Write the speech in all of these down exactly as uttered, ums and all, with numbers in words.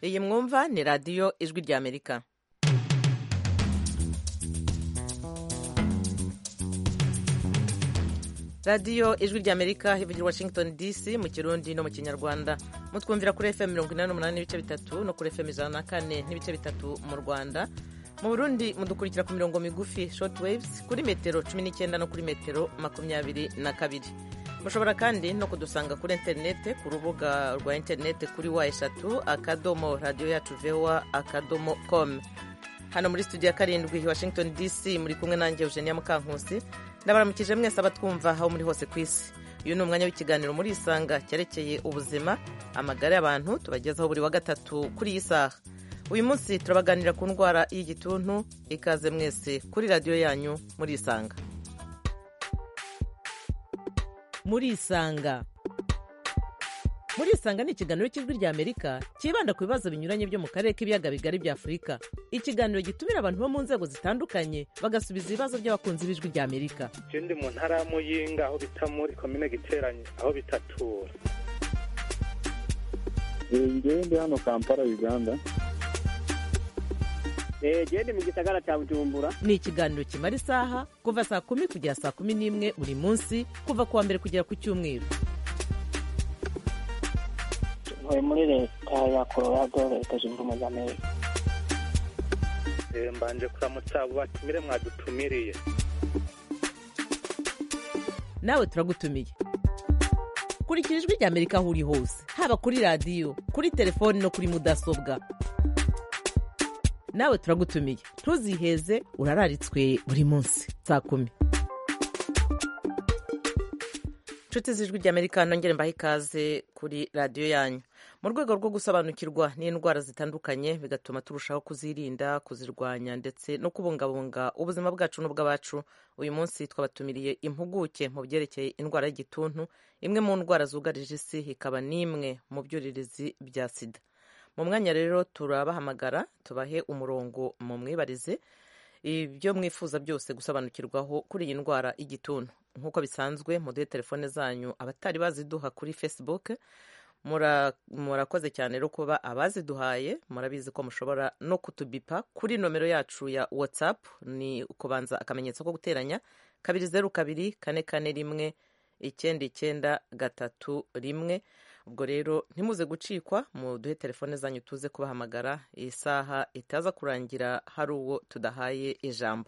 iyi mwumva ni radiyo ijwi ry'amerika. radiyo ijwi ry'amerika ivugira Washington D C mu kirundi no mu kinyarwanda. Mutwumvira kuri F M mirongo inani n'umunani n'ibice bitatu no kuri F M ijana na kane n'ibice bitatu mu Rwanda. Mu Burundi mudukurikira ku mirongo migufi short waves kuri metero cumi n'icyenda no kuri metero makumyabiri na kabiri. Mushobora kandi no kudusanga kuri interinete ku rubuga rwa interinete kuri wa eshatu akadomo radiyo yacu voa akadomo com. Hano muri studio ya karindwi Washington D C muri kumwe nanjye Eugenia Mukankusi. Ndabaramukije mwese abatwumva aho muri hose ku isi. Uyu ni umwanya w'ikiganiro muri Isanga cyerekeye ubuzima, amagara y'abantu tubagezaho buri wa gatatu kuri iyi saha. Uyu munsi turabaganira ku ndwara y'igituntu. Ikaze mwese kuri radiyo yanyu muri Isanga. Muri Isanga. Muri Isanga ni ikiganiro cy'ijwi ry'Amerika kibanda ku bibazo binyuranye byo mu karere k'ibiyaga bigari bya Afurika. Ikiganiro gitumira abantu bo mu nzego zitandukanye bagasubiza ibibazo by'abakunzi b'ijwi ry'Amerika. Je ndi mu ntara ya Muyinga aho bita muri komine Giteranye aho bitatura. Ngewe ndi hano Kampala Uganda. Eh je mu gisagara cya Bujumbura. Ni ikiganiro kimara isaha kuva saa kumi kugera saa kumi n'imwe buri munsi kuva kuwa mbere kugera ku cyumweru. Ntuye muri leta ya Colorado, leta zunze ubumwe za Amerika. Eh mbanje kuramutsa abo batumire mwadutumiriye. Nawe turagutumiye. Kurikira ijwi ry'Amerika aho uri hose, haba kuri radiyo, kuri telefoni no kuri mudasobwa. Nawe turagutumiye. Ntuziheze, urararitswe buri munsi saa kumi. Nshuti z'ijwi ry'Amerika nongere mbahe ikaze kuri radiyo yanyu. Mu rwego rwo gusobanukirwa n'indwara zitandukanye bigatuma turushaho kuzirinda, kuzirwanya ndetse no kubungabunga ubuzima bwacu n'ubw'abacu, uyu munsi twabatumiriye impuguke mu byerekeye indwara y'igituntu, imwe mu ndwara zugarije isi, ikaba n'imwe mu byuririzi bya sida. Mu mwanya rero turabahamagara tubahe umurongo mu mwibarize ibyo mwifuza byose gusobanukirwaho kuri iyi ndwara y'igituntu. Nk'uko bisanzwe muduhe telefone zanyu abatari baziduha kuri Facebook. Murakoze cyane rero kuba abaziduhaye. Murabizi ko mushobora no kutubipa kuri nomero yacu ya WhatsApp, ni kubanza akamenyetso ko guteranya kabiri zeru kabiri kane kane rimwe icyenda icyenda gatatu rimwe. Ubwo rero ntimuze gucikwa, muduhe telefone zanyu tuze kubahamagara iyi saha itaza kurangira hari uwo tudahaye ijambo.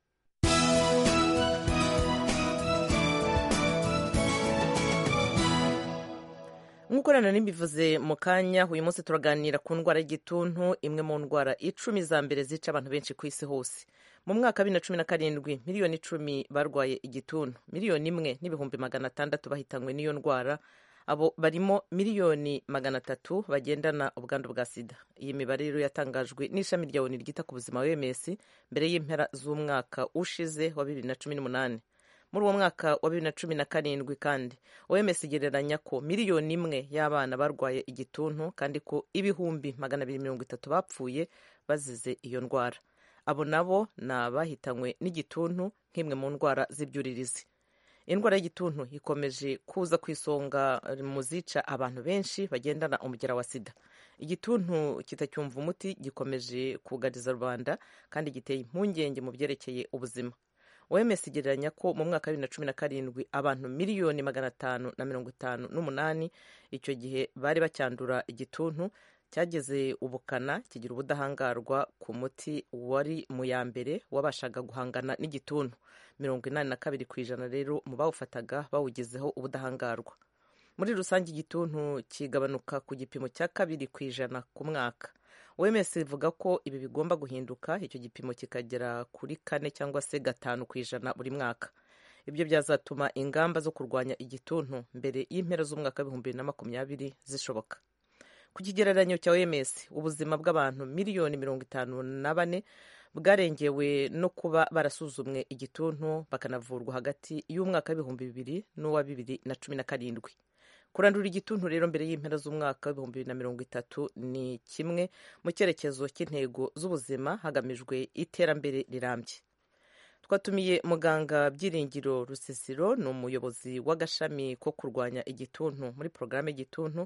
Nk'uko rero nimbivuze mu kanya, uyu munsi turaganira ku ndwara y'igituntu, imwe mu ndwara icumi za mbere zica abantu benshi ku isi hose. Mu mwaka wa bibiri na cumi na karindwi miliyoni icumi barwaye igituntu, miliyoni imwe n'ibihumbi magana atandatu bahitanywe n'iyo ndwara. Abo barimo miliyoni magana atatu bagendana ubwandu bwa sida. Iyi mibare rero yatangajwe n'ishami rya ONU ryita ku buzima O M S mbere y'impera z'umwaka ushize wa bibiri na cumi n'umunani. Muri uwo mwaka wa bibiri na cumi na karindwi kandi O M S igereranya ko miliyoni imwe y'abana barwaye igituntu kandi ko ibihumbi magana abiri mirongo itatu bapfuye bazize iyo ndwara. Abo nabo ni abahitanywe n'igituntu nk'imwe mu ndwara z'ibyuririzi. Indwara y'igituntu ikomeje kuza ku isonga mu zica abantu benshi bagendana umugera wa sida. Igituntu kitacyumva umuti gikomeje kugariza rubanda kandi giteye impungenge mu byerekeye ubuzima. O M S igereranya ko mu mwaka wa bibiri na cumi na karindwi abantu miliyoni magana atanu na mirongo itanu n'umunani icyo gihe bari bacyandura igituntu, cyageze ubukana kigira ubudahangarwa ku muti wari mu ya mbere wabashaga guhangana n'igituntu. Mirongo inani na kabiri ku ijana rero mu bawufataga bawugezeho ubudahangarwa. Muri rusange igituntu kigabanuka ku gipimo cya kabiri ku ijana ku mwaka. O M S ivuga ko ibi bigomba guhinduka, icyo gipimo kikagera kuri kane cyangwa se gatanu ku ijana buri mwaka. Ibyo byazatuma ingamba zo kurwanya igituntu mbere y'impera z'umwaka w'ibihumbi bibiri na makumyabiri zishoboka. Ku kigereranyo cya O M S, ubuzima bw'abantu miliyoni mirongo itanu na bane bwarengewe no kuba barasuzumwe igituntu bakanavurwa hagati y'umwaka w'ibihumbi bibiri n'uwa bibiri na cumi na karindwi. Kurandura igituntu rero mbere y'impera z'umwaka w'ibihumbi bibiri na mirongo itatu ni kimwe mu cyerekezo cy'intego z'ubuzima hagamijwe iterambere rirambye. Twatumiye muganga Byiringiro Rusisiro, ni umuyobozi w'agashami ko kurwanya igituntu muri porogaramu y'igituntu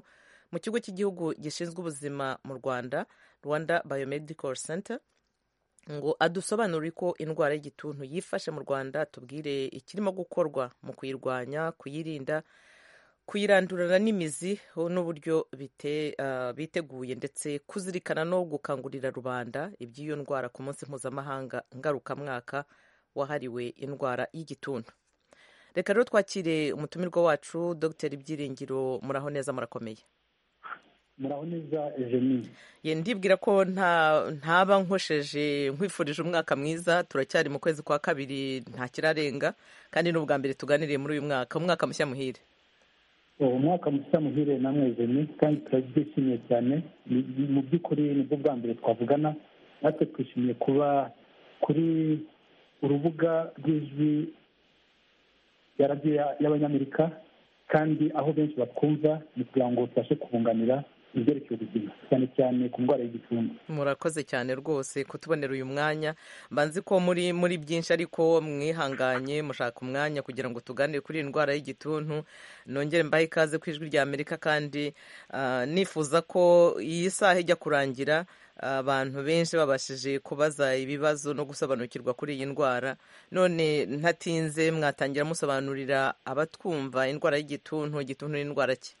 mu kigo cy'igihugu gishinzwe ubuzima mu Rwanda, Rwanda Biomedical Center, ngo adusobanurire ko indwara y'igituntu yifashe mu Rwanda, tubwire ikirimo gukorwa mu kuyirwanya, kuyirinda, kuyirandurana n'imizi n'uburyo bite, uh, biteguye ndetse kuzirikana no gukangurira rubanda iby'iyo ndwara ku munsi mpuzamahanga ngarukamwaka wahariwe indwara y'igituntu. Reka rero twakire umutumirwa wacu Dr Byiringiro. Muraho neza, murakomeye? Muraho neza Eugenie. Ye ndibwira ko nta ntaba nkosheje nkwifurije umwaka mwiza. Turacyari mu kwezi kwa kabiri, nta kirarenga, kandi n'ubwa mbere tuganiriye muri uyu mwaka. Umwaka mushya muhire. Umwaka mushya muhire namwe Eugenie, kandi turabyishimiye cyane. Mu by'ukuri nibwo bwa mbere twavugana, natwe twishimiye kuba kuri urubuga rw'ijwi ya radiyo y'Abanyamerika, kandi aho benshi batwumva ni kugira ngo tubashe kubunganira ibyerekeye ubuzima, cyane cyane ku ndwara y'igituntu. Murakoze cyane rwose kutubonera uyu mwanya. Mbanzi ko muri muri byinshi, ariko mwihanganye mushaka umwanya kugira ngo tuganire kuri iyi ndwara y'igituntu. Nongere mbahe ikaze ku ijwi rya Amerika, kandi uh, nifuza ko iyi saha ijya kurangira abantu benshi babashije kubaza ibibazo no gusobanukirwa kuri iyi ndwara. None ntatinze, mwatangira musobanurira abatwumva indwara y'igituntu. Igituntu ni indwara ki?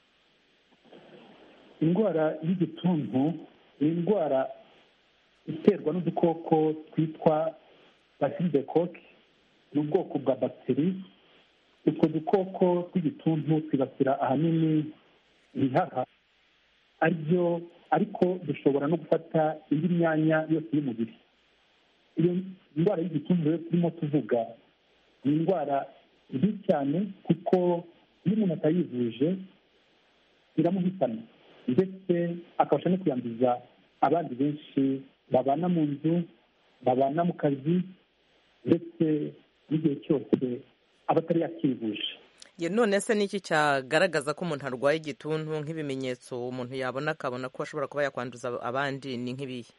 Indwara y'igituntu ni indwara iterwa n'udukoko twitwa bacille de coque, ni ubwoko bwa bagiteri. Utwo dukoko tw'igituntu twibasira ahanini ibihaha, aribyo ariko dushobora no gufata indi myanya yose y'umubiri. Iyo ndwara y'igituntu rero turimo tuvuga ni indwara mbi cyane, kuko iyo umuntu atayivuje iramuhitana, ndetse akabasha no kuyanduza abandi benshi babana mu nzu, babana mu kazi, ndetse n'igihe cyose aba atari yakivuje. None se niki cyagaragaza ko umuntu arwaye igituntu? Nk'ibimenyetso umuntu yabona akabona ko ashobora kuba yakwanduza abandi ni nk'ibihe?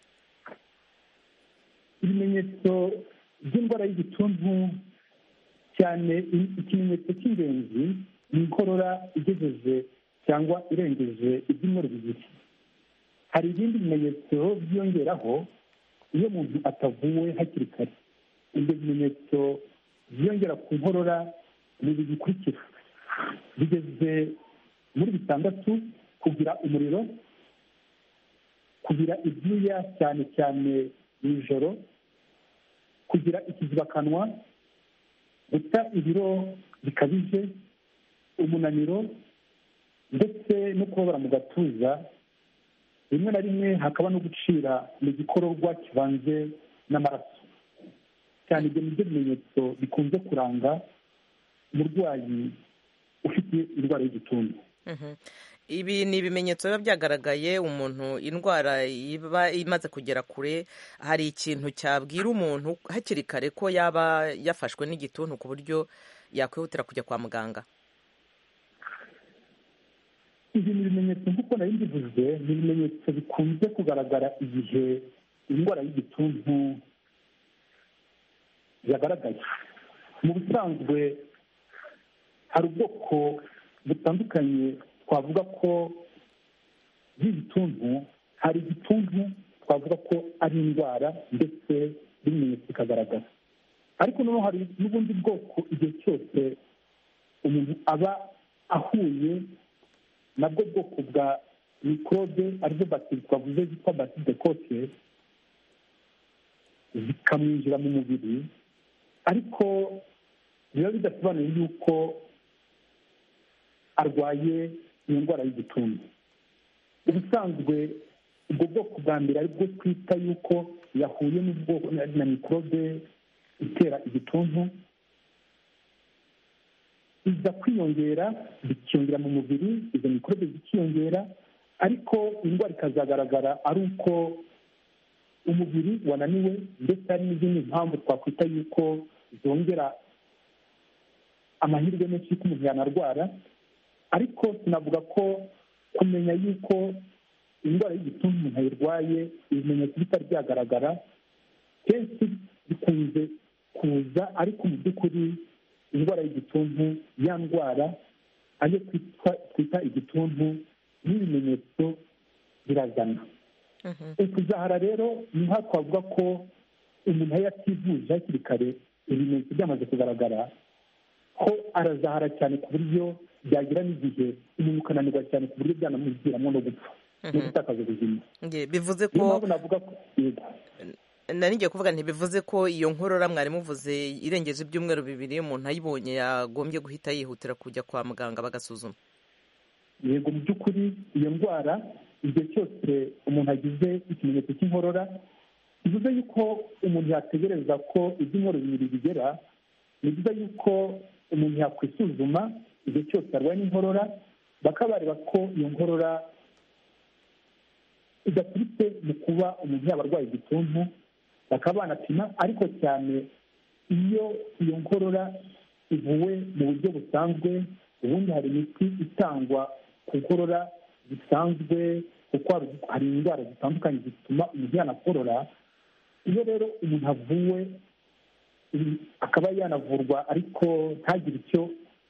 Ibimenyetso by'indwara y'igituntu cyane, ikimenyetso cy'ingenzi ni inkorora igejeje cyangwa irengeje ibyumweru bibiri. Hari ibindi bimenyetso byiyongeraho iyo umuntu atavuwe hakiri kare. Ibyo bimenyetso byiyongera ku nkorora ni ibi bikurikira: bigeze muri bitandatu: kugira umuriro, kugira ibyuya cyane cyane mu ijoro, kugira ikizibakanwa, guta ibiro bikabije, umunaniro, ndetse no kubabara mu gatuza. Rimwe na rimwe hakaba no gucira mu gikororwa kivanze n'amaraso. Cyane ibyo ni byo bimenyetso bikunze kuranga umurwayi ufite indwara y'igituntu. Ibi ni ibimenyetso biba byagaragaye umuntu indwara iba imaze kugera kure. Hari ikintu cyabwira umuntu hakiri kare ko yaba yafashwe n'igituntu ku buryo yakwihutira kujya kwa muganga? Ibi ni ibimenyetso nk'uko nari mbivuze, ni ibimenyetso bikunze kugaragara igihe indwara y'igituntu yagaragaye. Mu busanzwe hari ubwoko butandukanye twavuga ko bw'igituntu. Hari igituntu twavuga ko ari indwara ndetse n'ibimenyetso bikagaragara, ariko noneho hari n'ubundi bwoko igihe cyose umuntu aba ahuye nabwo bwoko bwa mikorobe, arizo bagiteri twavuze zitwa bacille de coque, zikamwinjira mu mubiri, ariko biba bidasobanuye yuko arwaye iyo ndwara y'igituntu. Ubusanzwe ubwo bwoko bwa mbere aribwo twita yuko yahuye n'ubwoko na mikorobe itera igituntu, iza kwiyongera, bikiyongera mu mubiri, izo mikorobe zikiyongera, ariko indwara ikazagaragara ari uko umubiri wananiwe, ndetse hari n'izindi mpamvu twakwita yuko zongera amahirwe menshi y'uko umuntu yanarwara. Ariko tunavuga ko kumenya yuko indwara y'igituntu umuntu ayirwaye ibimenyetso bitari byagaragara, kenshi bikunze kuza, ariko mu by'ukuri indwara y'igituntu, ya ndwara ariyo twita igituntu, n'ibimenyetso birazana. ukuzahara rero ni nka twavuga ko umuntu iyo ativuje hakiri kare ibimenyetso byamaze kugaragara ko arazahara cyane ku buryo byagira n'igihe umuntu ukananirwa cyane ku buryo byanamuviramo no gupfa no gutakaza ubuzima. bivuze ko nari ngiye kuvuga ntibivuze ko iyo nkorora mwari muvuze irengeje ibyumweru bibiri umuntu ayibonye yagombye guhita yihutira kujya kwa muganga bagasuzuma. yego mu by'ukuri iyo ndwara igihe cyose umuntu agize ikimenyetso cy'inkorora bivuze yuko umuntu yategereza ko ibyumweru bibiri bigera. ni byiza yuko umuntu yakwisuzuma igihe cyose arwaye n'inkorora bakaba bareba ko iyo nkorora idaturutse mu kuba umuntu yaba arwaye igituntu bakaba banapima, ariko cyane iyo iyo nkorora ivuwe mu buryo busanzwe. ubundi hari imiti itangwa ku nkorora zisanzwe kuko hari indwara zitandukanye zituma umuntu yanakorora. iyo rero umuntu avuwe akaba yanavurwa ariko ntagire icyo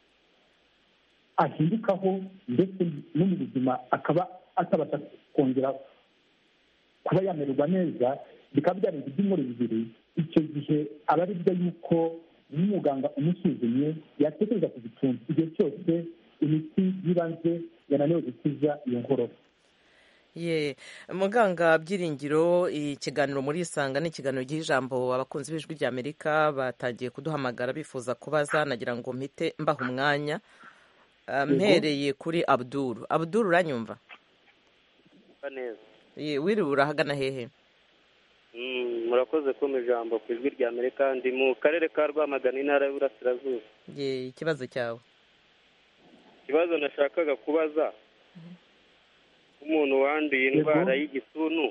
ahindukaho ndetse no mu buzima akaba atabasha kongera kuba yamererwa neza bikaba byarenze ibyumweru bibiri, icyo gihe aba ari byo yuko n'umuganga umusuzumye yatekereza ku gituntu. igihe cyose imiti y'ibanze yananiwe gukiza iyo nkorora. ye muganga Byiringiro, ikiganiro muri Isanga ni ikiganiro giha ijambo abakunzi b'ijwi ry'Amerika batangiye kuduhamagara bifuza kubaza, nagira ngo mpite mbaha umwanya. mpereye kuri Abdul. Abdul uranyumva? neza. ye wiriwe urahagana hehe? murakoze kumpa ijambo ku ijwi ry'Amerika. ndi mu karere ka Rwamagana, intara y'Iburasirazuba. ye ikibazo cyawe? ikibazo nashakaga kubaza, umuntu wanduye indwara y'igituntu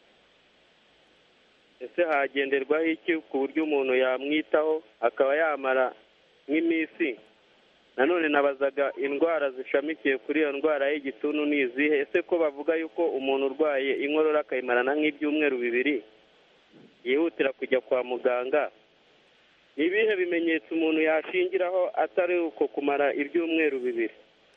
ese hagenderwaho iki ku buryo umuntu yamwitaho akaba yamara nk'iminsi? nanone nabazaga indwara zishamikiye kuri iyo ndwara y'igituntu ni izihe? ese ko bavuga yuko umuntu urwaye inkorora akayimarana nk'ibyumweru bibiri yihutira kujya kwa muganga, ni ibihe bimenyetso umuntu yashingiraho atari uko kumara ibyumweru bibiri?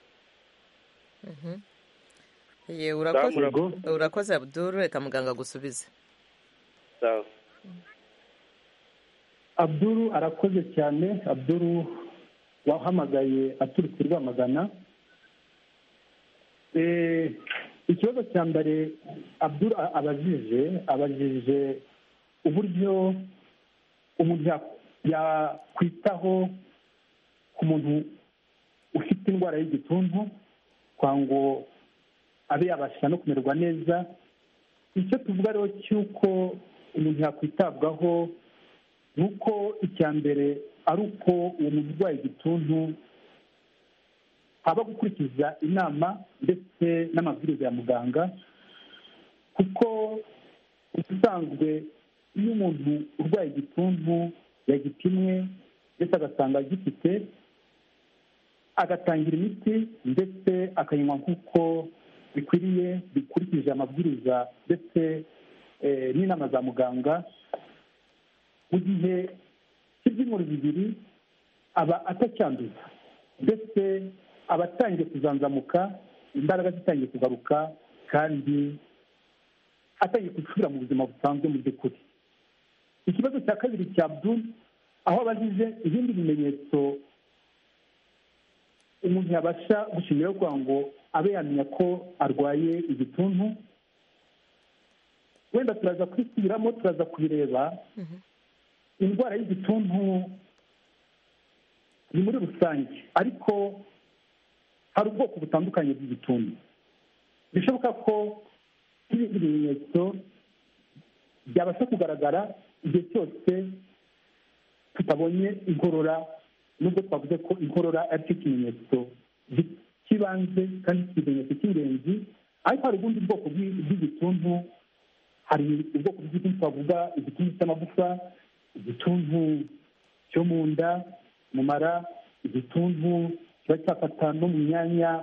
ye urakoze Abdul, reka muganga gusubize. sawa. Abdul arakoze cyane. Abdul wahamagaye aturutse Rwamagana. ikibazo cya mbere Abdul abajije abajije uburyo umuntu yakwitaho ku muntu ufite indwara y'igituntu kwa ngo abe yabasha no kumererwa neza. icyo tuvuga rero cy'uko umuntu yakwitabwaho ni uko icya mbere ari uko uwo muntu urwaye igituntu haba gukurikiza inama ndetse n'amabwiriza ya muganga, kuko ubusanzwe iyo umuntu urwaye igituntu yagipimwe ndetse agasanga agifite agatangira imiti ndetse akayinywa nk'uko bikwiriye bikurikije amabwiriza ndetse n'inama za muganga, mu gihe cy'ibyumweru bibiri aba atacyanduza ndetse aba atangiye kuzanzamuka, imbaraga zitangiye kugaruka kandi atangiye gusubira mu buzima busanzwe mu by'ukuri. ikibazo cya kabiri cya Abdul aho abajije ibindi bimenyetso umuntu yabasha gushimira kugira ngo abe yamenya ko arwaye igituntu, wenda turaza kwisubiramo turaza kubireba. indwara y'igituntu ni muri rusange, ariko hari ubwoko butandukanye bw'igituntu. bishoboka ko ibindi bimenyetso byabasha kugaragara igihe cyose tutabonye inkorora, nubwo twavuze ko inkorora ari cyo kimenyetso cy'ibanze kandi ikimenyetso cy'ingenzi. ariko hari ubundi bwoko bw'igituntu. hari ubwoko bw'igituntu twavuga igituntu cy'amagufa, igituntu cyo mu nda, mu mara, igituntu kiba cyafata no mu myanya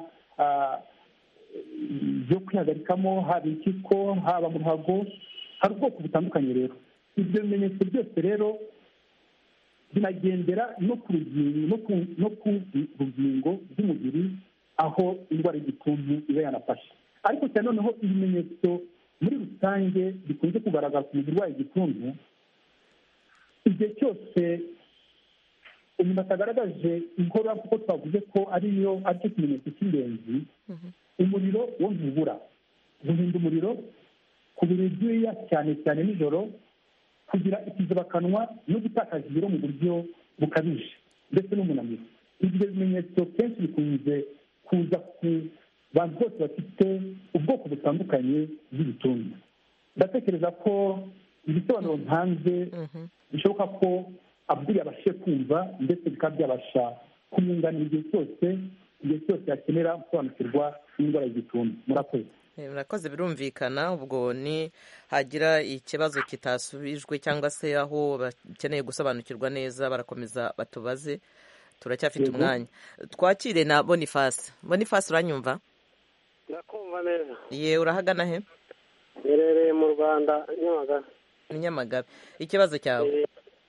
yo kwihagarikamo, haba impyiko haba mu ruhago. hari ubwoko butandukanye rero. ibyo bimenyetso byose rero binagendera no ku rugingo rw'umubiri aho indwara y'igituntu iba yanafashe. Ariko cyane noneho ibimenyetso muri rusange bikunze kugaragara ku muntu urwaye igituntu, igihe cyose umuntu atagaragaje inkorora kuko twavuze ko ariyo aricyo kimenyetso cy'ingenzi, umuriro wo ntubura. Guhinda umuriro, kubira ibyuya cyane cyane nijoro, kugira ikizibakanwa no gutakaza ibiro mu buryo bukabije ndetse n'umunaniro. Ibyo bimenyetso kenshi bikunze kuza ku bantu bose bafite ubwoko butandukanye bw'igituntu. Ndatekereza ko ibisobanuro ntanze bishoboka ko abdul yabashije kumva ndetse bikaba byabasha kumwunganira igihe cyose igihe cyose yakenera gusobanukirwa n'indwara y'igituntu. Murakoze. murakoze birumvikana. Ubwo ni hagira ikibazo kitasubijwe cyangwa se aho bakeneye gusobanukirwa neza barakomeza batubaze, turacyafite umwanya. Twakire na Boniface. Boniface uranyumva? ndakumva neza. Ye, urahagana he? Nherereye mu Rwanda, Nyamagabe. Nyamagabe. Ikibazo cyawe?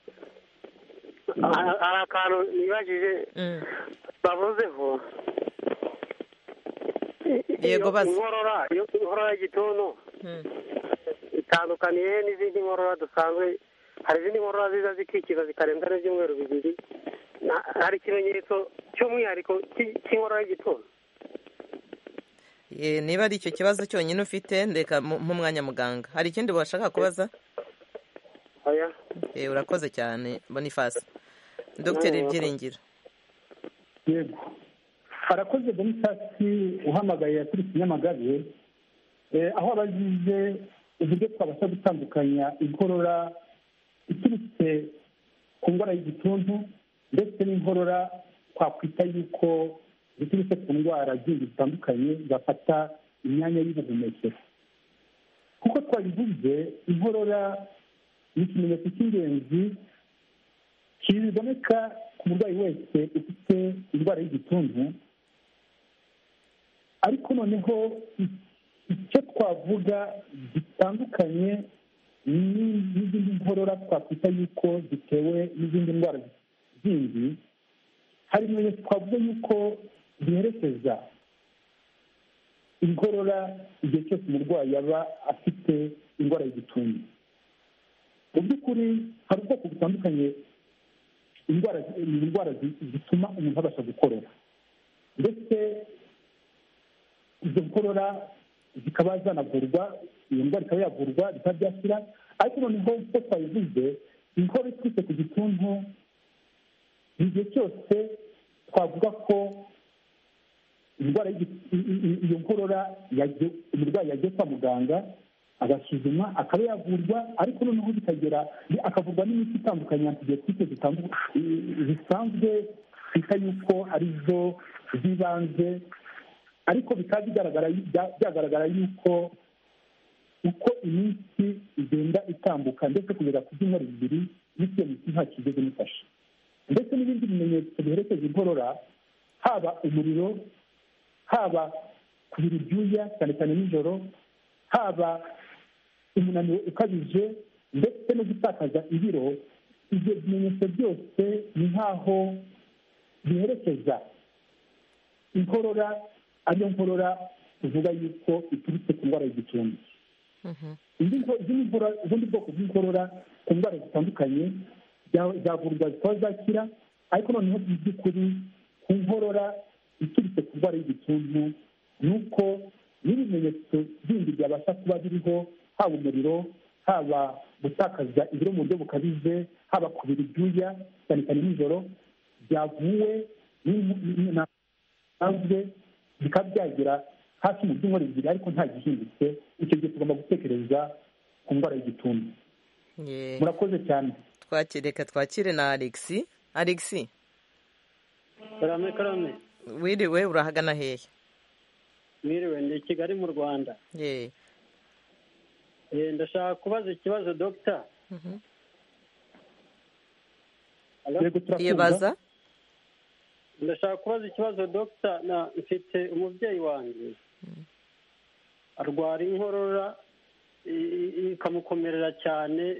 hari akantu nibajije bavuzeho. Yego bazi. Inkorora, iyo inkorora y'igituntu itandukaniye n'izindi nkorora dusanzwe. Hari izindi nkorora ziza zikikiza zikarenza n'ibyumweru bibiri. Hari ikimenyetso cy'umwihariko cy'inkorora y'igituntu? Niba ari icyo kibazo cyonyine ufite, ndeka nk'umwanya muganga. Hari ikindi washaka kubaza? Oya. Eh, urakoze cyane Boniface. Dr Byiringiro. Yego. Harakoze Boniface uhamagaye kuri Nyamagabe, aho abagize uburyo twabasha gutandukanya inkorora iturutse ku ndwara y'igituntu ndetse n'inkorora twakwita yuko ziturutse ku ndwara zindi zitandukanye zafata imyanya y'ubuhumekero. Kuko twabivuze, inkorora ni ikimenyetso cy'ingenzi kiboneka ku murwayi wese ufite indwara y'igituntu. Ariko noneho icyo twavuga gitandukanye n'izindi nkorora twakwita yuko zitewe n'izindi ndwara zindi, hari ibimenyetso twavuga yuko biherekeza inkorora igihe cyose umurwayi yaba afite indwara y'igituntu. Mu by'ukuri hari ubwoko butandukanye indwara indwara zituma umuntu abasha gukorora, ndetse izo nkorora zikaba zanavurwa, iyo ndwara ikaba yavurwa bikaba byashyira. Ariko noneho uko twabivuze, inkorora iturutse ku gituntu igihe cyose twavuga ko indwara iyo nkorora umurwayi yagiye kwa muganga agasuzumwa akaba yavurwa, ariko noneho bikagera akavurwa n'imiti itandukanye antibiyotike zisanzwe twita yuko arizo z'ibanze. Ariko bikaba bigaragara byagaragara yuko uko iminsi igenda itambuka ndetse kugeza ku byumweru bibiri n'icyo miti nta kigeze mufasha, ndetse n'ibindi bimenyetso biherekeza inkorora, haba umuriro, haba kubira ibyuya cyane cyane nijoro, haba umunaniro ukabije ndetse no gutakaza ibiro. Ibyo bimenyetso byose ni nk'aho biherekeza inkorora, ariyo nkorora tuvuga yuko iturutse ku ndwara y'igituntu. ubundi bwoko bw'inkorora ku ndwara zitandukanye zavurwa zikaba zakira, ariko noneho mu by'ukuri ku nkorora iturutse ku ndwara y'igituntu ni uko n'ibimenyetso bindi byabasha kuba biriho, haba umuriro, haba gutakaza ibiro mu buryo bukabije, haba kubira ibyuya cyane cyane nijoro, byavuwe n'intanzwe bikaba byagera hafi mu byumweru bibiri ariko nta gihindutse. Icyo gihe tugomba gutekereza ku ndwara y'igituntu. Murakoze cyane. Reka twakire na Alexi. Alexi, karame karame. Wiriwe, urahagana hehe? Wiriwe, ndi Kigali mu Rwanda. Ye. Eh, ndashaka kubaza ikibazo Doctor. Mhm. Yebaza. Ndashaka kubaza ikibazo Doctor, na mfite umubyeyi wanjye arwara inkorora ikamukomerera cyane,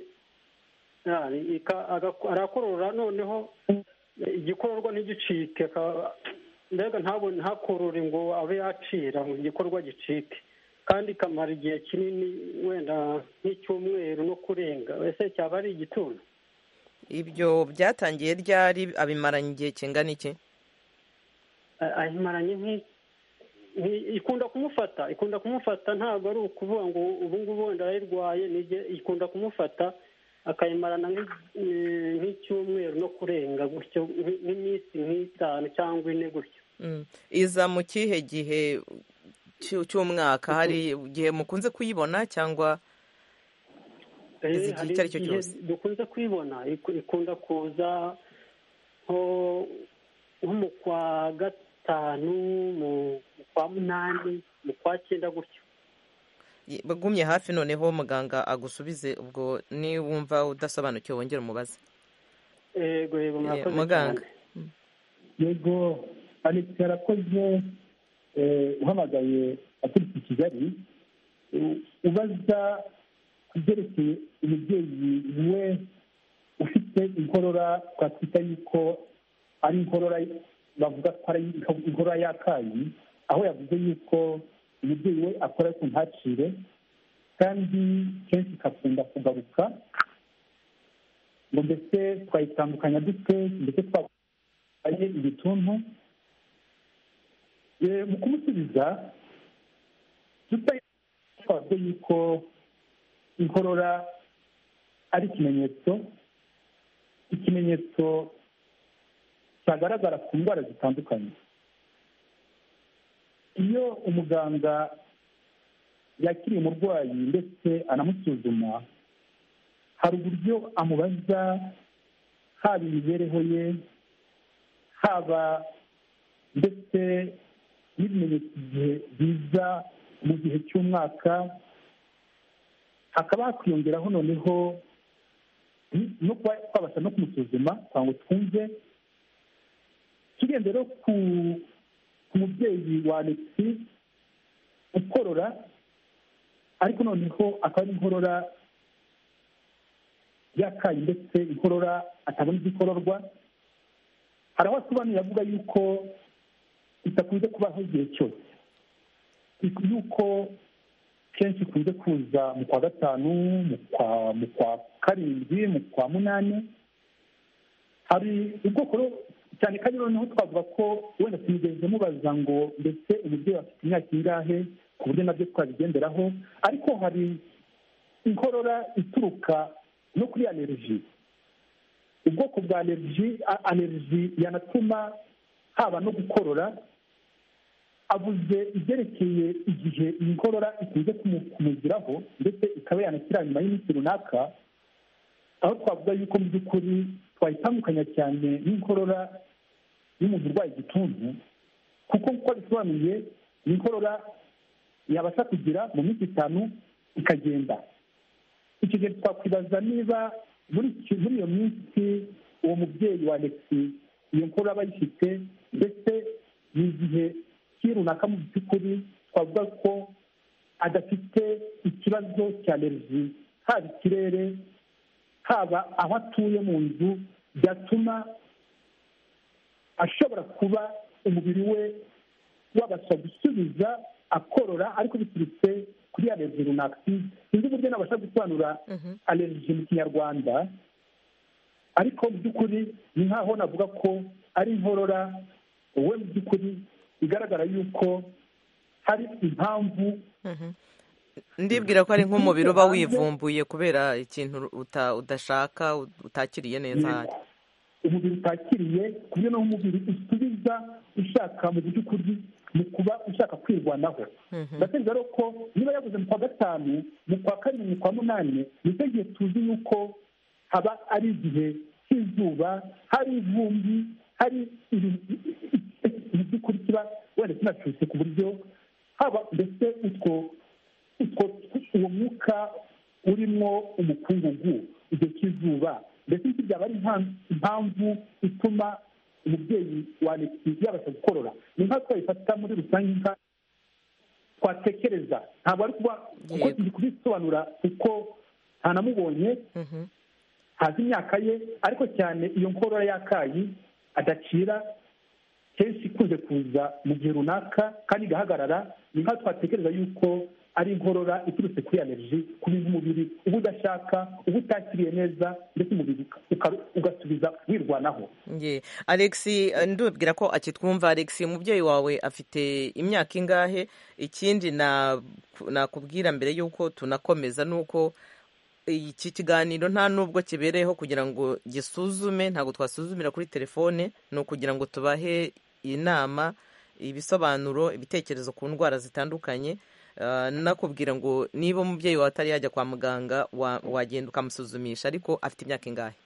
arakorora noneho igikororwa ntigicike, mbega ntabone ntakorore ngo abe yacira mu gikorwa gicike kandi ikamara igihe kinini wenda nk'icyumweru no kurenga ese cyaba ari igituntu? ibyo byatangiye ryari? abimaranye igihe kingana iki? ayimaranye ikunda kumufata ikunda kumufata ntabwo ari ukuvuga ngo ubu ngubu wenda arayirwaye, ikunda kumufata akayimarana nk'icyumweru no kurenga gutyo, nk'iminsi nk'itanu cyangwa ine gutyo. iza mu kihe gihe cy'umwaka? hari igihe mukunze kuyibona cyangwa izi igihe icyo ari cyo cyose? dukunze kuyibona, ikunda kuza nko mu kwa gatanu, mu kwa munani, mu kwa cyenda gutyo. bagumye hafi noneho muganga agusubize, ubwo niwumva udasobanukiwe wongera umubaze. yego yego murakoze muganga. yego Alex yarakoze uhamagaye aturutse i Kigali ubaza ku byerekeye umubyeyi we ufite inkorora, twakwita yuko ari inkorora bavuga ko ari inkorora y'akayi, aho yavuze yuko umubyeyi we akora ku ntacire kandi kenshi ikakunda kugaruka, ngo mbese twayitandukanya dute, ndetse twabaye igituntu. mu kumusubiza tutavuze yuko inkorora ari ikimenyetso ikimenyetso cyagaragara ku ndwara zitandukanye. iyo umuganga yakiriye umurwayi ndetse anamusuzuma, hari uburyo amubaza, haba imibereho ye, haba ndetse n'ibimenyetso igihe biza mu gihe cy'umwaka, hakaba hakwiyongeraho noneho no kuba twabasha no kumusuzuma kugira ngo twumve. tugendera ku mubyeyi wa Alex ukorora, ariko noneho akaba ari inkorora y'akayi ndetse inkorora atabona igikororwa. hari aho asobanuye avuga yuko itakunze kubaho igihe cyose, yuko kenshi ikunze kuza mu kwa gatanu, mu kwa karindwi, mu kwa munani. hari ubwoko cyane kandi noneho twavuga ko wenda tumugeze mubaza ngo ndetse umubyeyi afite imyaka ingahe, ku buryo nabyo twabigenderaho. ariko hari inkorora ituruka no kuri aleriji. ubwoko bwa aleriji aleriji yanatuma haba no gukorora. avuze ibyerekeye igihe iyi nkorora ikunze kumugiraho ndetse ikaba yanakira nyuma y'iminsi runaka, aho twavuga yuko mu by'ukuri twayitandukanya cyane n'inkorora y'umuntu urwaye igituntu, kuko uko bisobanuye ni inkorora yabasha kugira mu minsi itanu ikagenda. icyo gihe twakwibaza niba muri iyo minsi uwo mubyeyi wa Alex iyo nkorora aba ayifite, ndetse ni igihe runaka mu by'ukuri twavuga ko adafite ikibazo cya aleriji, haba ikirere, haba aho atuye mu nzu, byatuma ashobora kuba umubiri we wabasha gusubiza akorora, ariko biturutse kuri aleriji runaka. sinzi uburyo nabasha gusobanura aleriji mu kinyarwanda, ariko mu by'ukuri ni nk'aho navuga ko ari inkorora wowe mu by'ukuri bigaragara yuko hari impamvu. ndibwira ko ari nk'umubiri uba wivumbuye kubera ikintu udashaka, utakiriye neza. umubiri utakiriye ku buryo n'umubiri usubiza ushaka mu by'ukuri mu kuba ushaka kwirwanaho. ndatekereza rero ko niba yaguze mu kwa gatanu, mu kwa karindwi, mu kwa munani, nicyo gihe tuzi yuko haba ari igihe cy'izuba, hari ivumbi, hari mu by'ukuri kiba wenda kinacutse ku buryo haba ndetse utwo uwo mwuka urimo umukungugu igihe cy'izuba, ndetse iki byaba ari impamvu ituma umubyeyi wa Alex yabasha gukorora. ni nka twayifata muri rusange, nka twatekereza, ntabwo ari kuba kuko turi kubisobanura kuko ntanamubonye, hazi imyaka ye, ariko cyane iyo nkorora y'akayi adacira kenshi ikunze kuza mu gihe runaka kandi igahagarara, ni nka twatekereza yuko ari inkorora iturutse kuri aleriji, ku bintu umubiri uba udashaka, uba utakiriye neza, ndetse umubiri ugasubiza wirwanaho. Alex, ndubwira ko akitwumva. Alex, umubyeyi wawe afite imyaka ingahe? Ikindi nakubwira mbere y'uko tunakomeza ni uko iki kiganiro nta nubwo kibereyeho kugira ngo gisuzume, ntabwo twasuzumira kuri telefone, ni ukugira ngo tubahe inama, ibisobanuro, ibitekerezo ku ndwara zitandukanye. Nakubwira ngo niba umubyeyi wawe atari yajya kwa muganga wagenda ukamusuzumisha, ariko afite imyaka ingahe?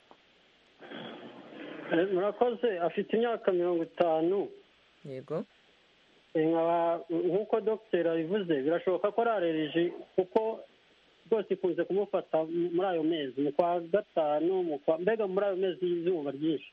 Murakoze, afite imyaka mirongo itanu. Yego. Nk'uko dogiteri abivuze, birashoboka ko ari aleriji kuko rwose ikunze kumufata muri ayo mezi, mu kwa gatanu, mbega muri ayo mezi y'izuba ryinshi.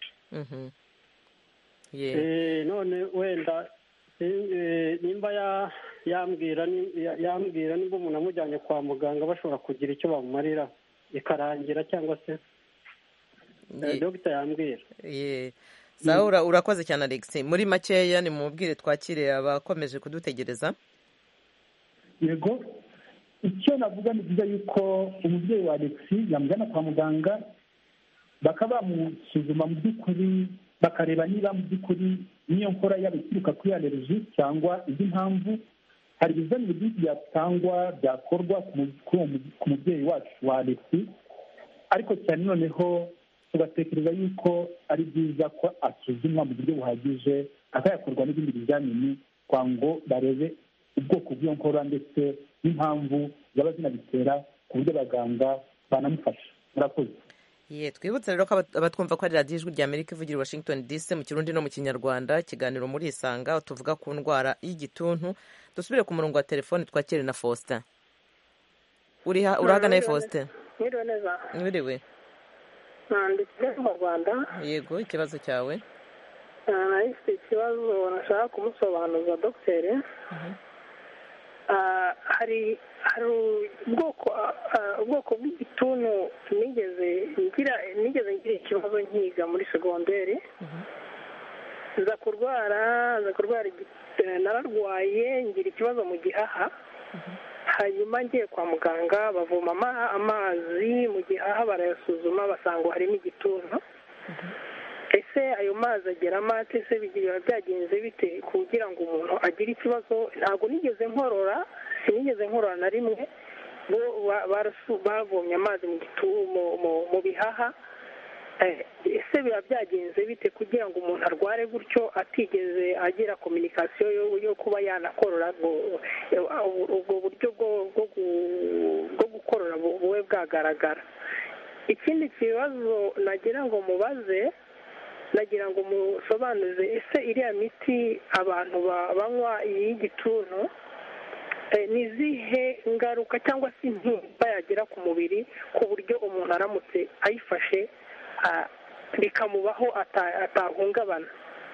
None wenda nimba yambwira yambwira nimba umuntu amujyanye kwa muganga bashobora kugira icyo bamumarira ikarangira, cyangwa se dogita yambwira. Sawa, urakoze cyane Alex. Muri makeya ni mubwire twakire abakomeje kudutegereza. Yego, icyo navuga ni byiza yuko umubyeyi wa Alex yamujyana kwa muganga bakaba bamusuzuma mu by'ukuri, bakareba niba mu by'ukuri niyo nkora yaba ituruka kuri aleriji cyangwa indi mpamvu. Hari ibizamini byinshi byatangwa byakorwa ku mubyeyi wacu wa Alex, ariko cyane noneho tugatekereza yuko ari byiza ko asuzumwa mu buryo buhagije, akayakorwa n'ibindi bizamini kwa ngo barebe ubwoko bw'iyo nkora ndetse n'impamvu zaba zinabitera, ku buryo abaganga banamufasha. Murakoze. Ye, twibutse rero ko abatwumva ko ari radiyo ijwi ry'Amerika ivugira i Washington D C mu Kirundi no mu Kinyarwanda, ikiganiro muri Isanga tuvuga ku ndwara y'igituntu. Dusubire ku murongo wa telefone twakire na Faustin. Uri urahagana Faustin? Mwiriwe neza. Mwiriwe. Nanditse mu Rwanda. Yego, ikibazo cyawe? Nahise ikibazo nashaka kumusobanuza dogiteri. hari hari ubwoko ubwoko bw'igituntu nigeze ngira nigeze ngira ikibazo nkiga muri segonderi, nza kurwara nza kurwara nararwaye ngira ikibazo mu gihaha, hanyuma ngiye kwa muganga bavoma amazi mu gihaha barayasuzuma basanga harimo igituntu. Ese ayo mazi agera amate se bigira byagenze bite kugira ngo umuntu agire ikibazo? Ntabwo nigeze nkorora, sinigeze nkorora na rimwe, bavomye amazi mu gitumo mu bihaha. Ese biba byagenze bite kugira ngo umuntu arware gutyo atigeze agira kominikasiyo yo kuba yanakorora, ubwo buryo bwo gukorora bube bwagaragara? Ikindi kibazo nagira ngo mubaze, nagira ngo musobanuze, ese iriya miti abantu banywa y'igituntu ni izihe ngaruka cyangwa se intimba yagira ku mubiri ku buryo umuntu aramutse ayifashe bikamubaho atahungabana?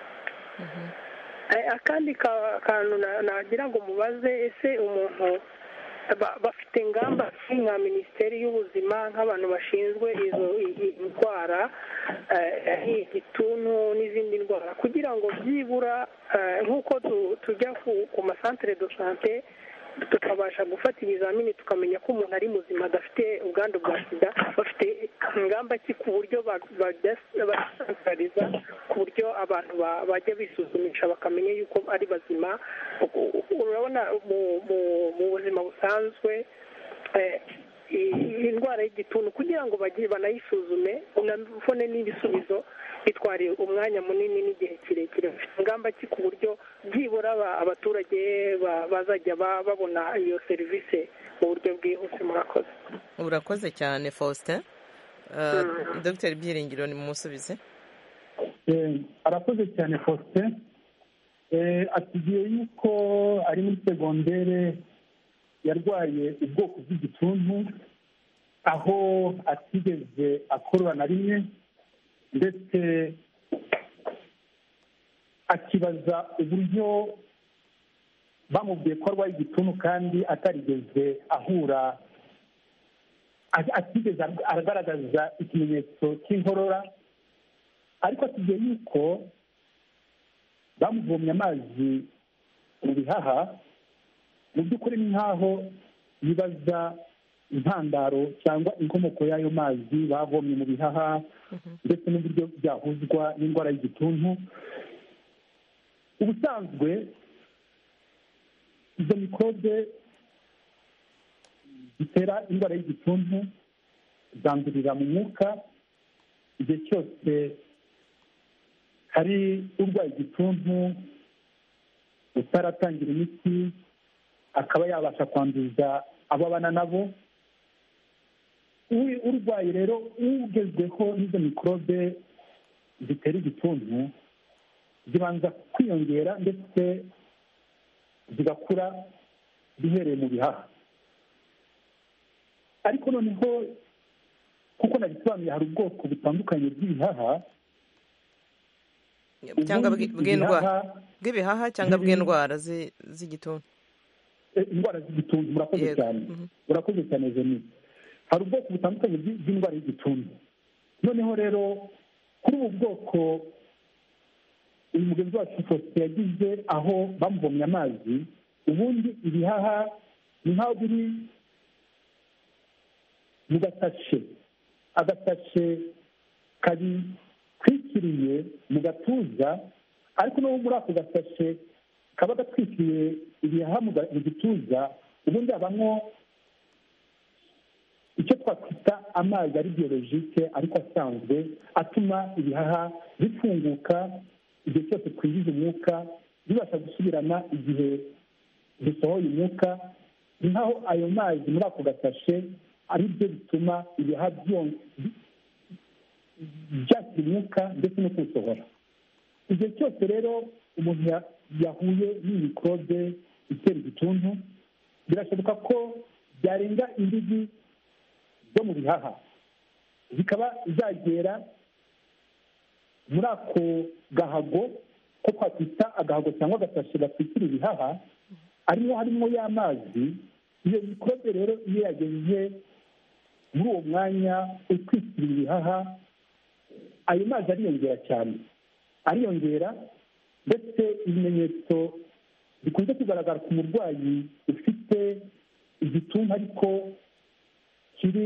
Akandi kantu nagira ngo mubaze, ese umuntu bafite ingamba nka minisiteri y'ubuzima nk'abantu bashinzwe izo ndwara igituntu n'izindi ndwara, kugira ngo byibura nk'uko tujya ku masantere do sante tukabasha gufata ibizamini tukamenya ko umuntu ari muzima adafite ubwandu bwa sida, bafite ingamba ki ku buryo basanzariza ku buryo abantu bajya bisuzumisha bakamenya yuko ari bazima? Urabona mu buzima busanzwe indwara y'igituntu kugira ngo bagire banayisuzume unabone n'ibisubizo bitwara umwanya munini n'igihe kirekire. Bafite ingamba ki ku buryo byibura abaturage bazajya babona iyo serivisi mu buryo bwihuse? Murakoze. Urakoze cyane Faustin. Dr Byiringiro ni mumusubize. Arakoze cyane Faustin. Atugiye yuko ari muri segondere yarwaye ubwoko bw'igituntu aho atigeze akorora na rimwe, ndetse akibaza uburyo bamubwiye ko arwaye igituntu kandi atarigeze ahura, atigeze agaragaza ikimenyetso cy'inkorora. Ariko atugiye yuko bamuvomye amazi mu bihaha, mu by'ukuri ni nk'aho bibaza intandaro cyangwa inkomoko y'ayo mazi bavomye mu bihaha ndetse n'uburyo byahuzwa n'indwara y'igituntu. Ubusanzwe izo mikorobe zitera indwara y'igituntu zandurira mu mwuka. Igihe cyose hari urwaye igituntu utaratangira imiti akaba yabasha kwanduza abo abana nabo. Urwaye rero ugezweho n'izo mikorobe zitera igituntu zibanza kwiyongera ndetse zigakura bihereye mu bihaha. Ariko noneho kuko nabisobanuye hari ubwoko butandukanye bw'ibihaha cyangwa bw'indwara bw'ibihaha cyangwa bw'indwara z'igituntu. Indwara z'igituntu, murakoze cyane, murakoze cyane Jenny. Hari ubwoko butandukanye bw'indwara y'igituntu. Noneho rero kuri ubu bwoko uyu mugenzi wacu Faustin yagize aho bamuvomye amazi, ubundi ibihaha ni nk'aho biri mu gasashe, agasashe kari kwikiriye mu gatuza, ariko no muri ako gasashe kaba gatwikiriye ibihaha mu gituza, ubundi habamo icyo twakwita amazi ari biyologike ariko asanzwe atuma ibihaha bifunguka igihe cyose twinjiza umwuka, bibasha gusubirana igihe dusohoye umwuka. Ni nk'aho ayo mazi muri ako gasashe ari byo bituma ibihaha byakira umwuka ndetse no kuwusohora. Igihe cyose rero umuntu yahuye n'imikorobe itera igituntu, birashoboka ko byarenga imbibi zo mu bihaha zikaba zagera muri ako gahago ko twakwita agahago cyangwa agasashe gatwikira ibihaha, arimo harimo y'amazi. Iyo mikorobe rero iyo yageze muri uwo mwanya utwikira ibihaha, ayo mazi ariyongera cyane, ariyongera ndetse ibimenyetso bikunze kugaragara ku murwayi ufite igituntu ariko kiri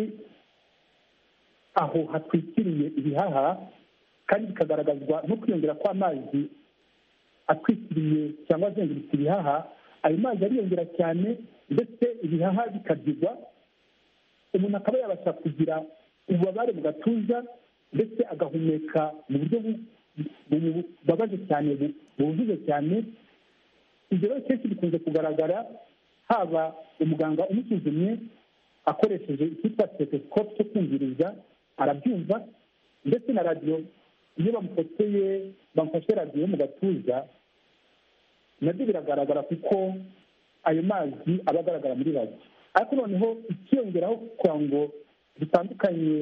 aho hatwikiriye ibihaha, kandi bikagaragazwa no kwiyongera kw'amazi atwikiriye cyangwa azengurutse ibihaha. Ayo mazi ariyongera cyane ndetse ibihaha bikabyigwa, umuntu akaba yabasha kugira ububabare mu gatuza ndetse agahumeka mu buryo bubabaje cyane, bujuje cyane. Ibyo rero kenshi bikunze kugaragara haba umuganga umusuzumye akoresheje icyitwa stethoscope cyo kumviriza, arabyumva, ndetse na radiyo iyo bamufoteye bamufashe radiyo yo mu gatuza nabyo biragaragara kuko ayo mazi aba agaragara muri radiyo. ariko noneho ikiyongeraho kugira ngo bitandukanye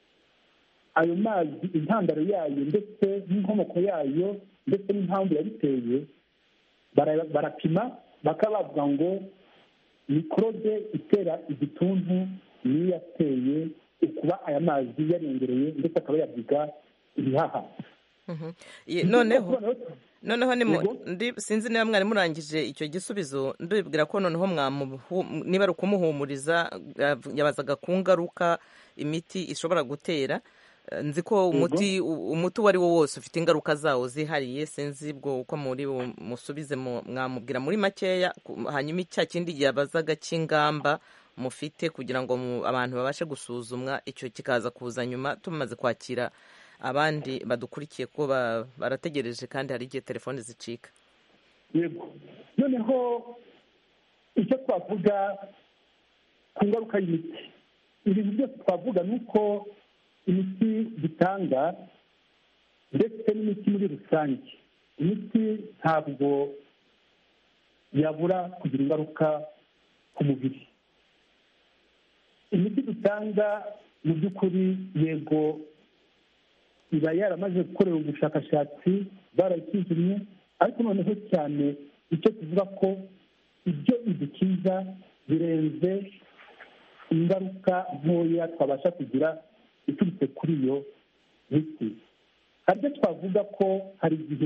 ayo mazi intandaro yayo ndetse n'inkomoko yayo ndetse n'impamvu yabiteye, barapima bakaba bavuga ngo mikorobe itera igituntu niyo yateye ukuba aya mazi yariyongereye ndetse akaba yabyiga ibihaha. noneho noneho sinzi niba mwari murangije icyo gisubizo, ndibwira ko noneho niba ari ukumuhumuriza yabazaga ku ngaruka imiti ishobora gutera. Nzi ko umuti umuti uwo ari wo wose ufite ingaruka zawo zihariye, sinzi bwo uko muri musubize mwamubwira muri makeya, hanyuma icya kindi yabazaga cy'ingamba mufite kugira ngo abantu babashe gusuzumwa, icyo kikaza kuza nyuma tumaze kwakira abandi badukurikiye ko barategereje kandi hari igihe telefone zicika. Yego, noneho icyo twavuga ku ngaruka y'imiti, ibintu byose twavuga ni uko imiti dutanga ndetse n'imiti muri rusange, imiti ntabwo yabura kugira ingaruka ku mubiri. Imiti dutanga mu by'ukuri yego iba yaramaze gukorera ubushakashatsi, barayisuzumye, ariko noneho cyane icyo tuvuga ko ibyo idukiza birenze ingaruka ntoya twabasha kugira iturutse kuri iyo miti. Hari ibyo twavuga ko hari igihe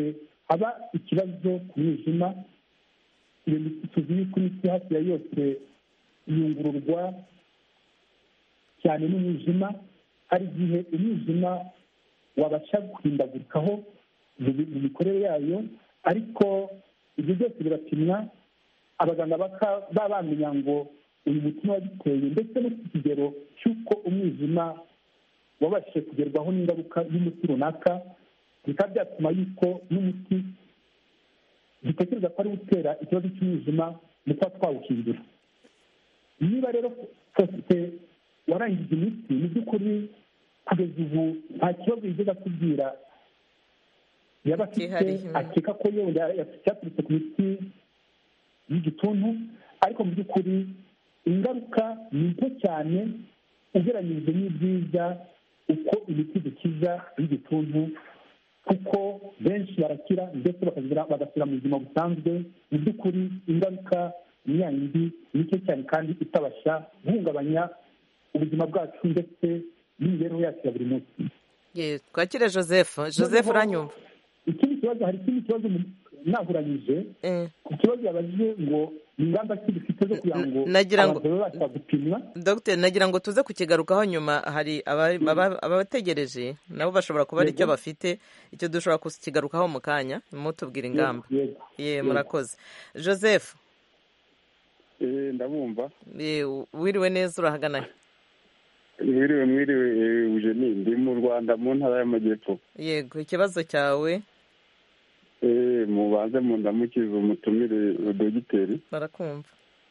haba ikibazo ku mwijima. iyo miti tuzi yuko imiti hafi ya yose iyungururwa cyane n'umwijima. hari igihe umwijima wabasha guhindagurikaho mu mikorere yayo, ariko ibyo byose birapimwa, abaganga baba bamenya ngo uyu muti wabiteye, ndetse no ku kigero cy'uko umwijima wabashije kugerwaho n'ingaruka y'umuti runaka, bikaba byatuma yuko n'umuti dutekereza ko ari utera ikibazo cy'umwijima mu kuba twawuhindura. niba rero sosiyete warangije imiti, mu by'ukuri kugeza ubu nta kibazo yigeze atubwira yaba afite akeka ko yenda cyaturutse ku miti y'igituntu, ariko mu by'ukuri ingaruka ni nto cyane ugereranyije n'ibyiza uko imiti dukiza y'igituntu, kuko benshi barakira ndetse bagasubira mu buzima busanzwe. mu by'ukuri ingaruka ni ya yindi nicyo cyane kandi itabasha guhungabanya ubuzima bwacu ndetse n'imibereho yacu ya buri munsi. twakire Joseph. Joseph uranyumva? ikindi kibazo, hari ikindi kibazo nahuranyije ku kibazo yabajije ngo ni ingamba ki dufite zo kugira ngo abantu babasha gupimwa. Dogiteri, nagira ngo tuze kukigarukaho nyuma. hari abategereje nabo bashobora kuba ari icyo bafite, icyo dushobora kukigarukaho mu kanya, mutubwira ingamba. ye murakoze. Joseph ndabumva. wiriwe neza, urahagana he? mwiriwe mwiriwe Eugenie, ndi mu Rwanda mu ntara y'Amajyepfo. yego, ikibazo cyawe? mubanze mundamukize umutumire dogiteri. barakumva.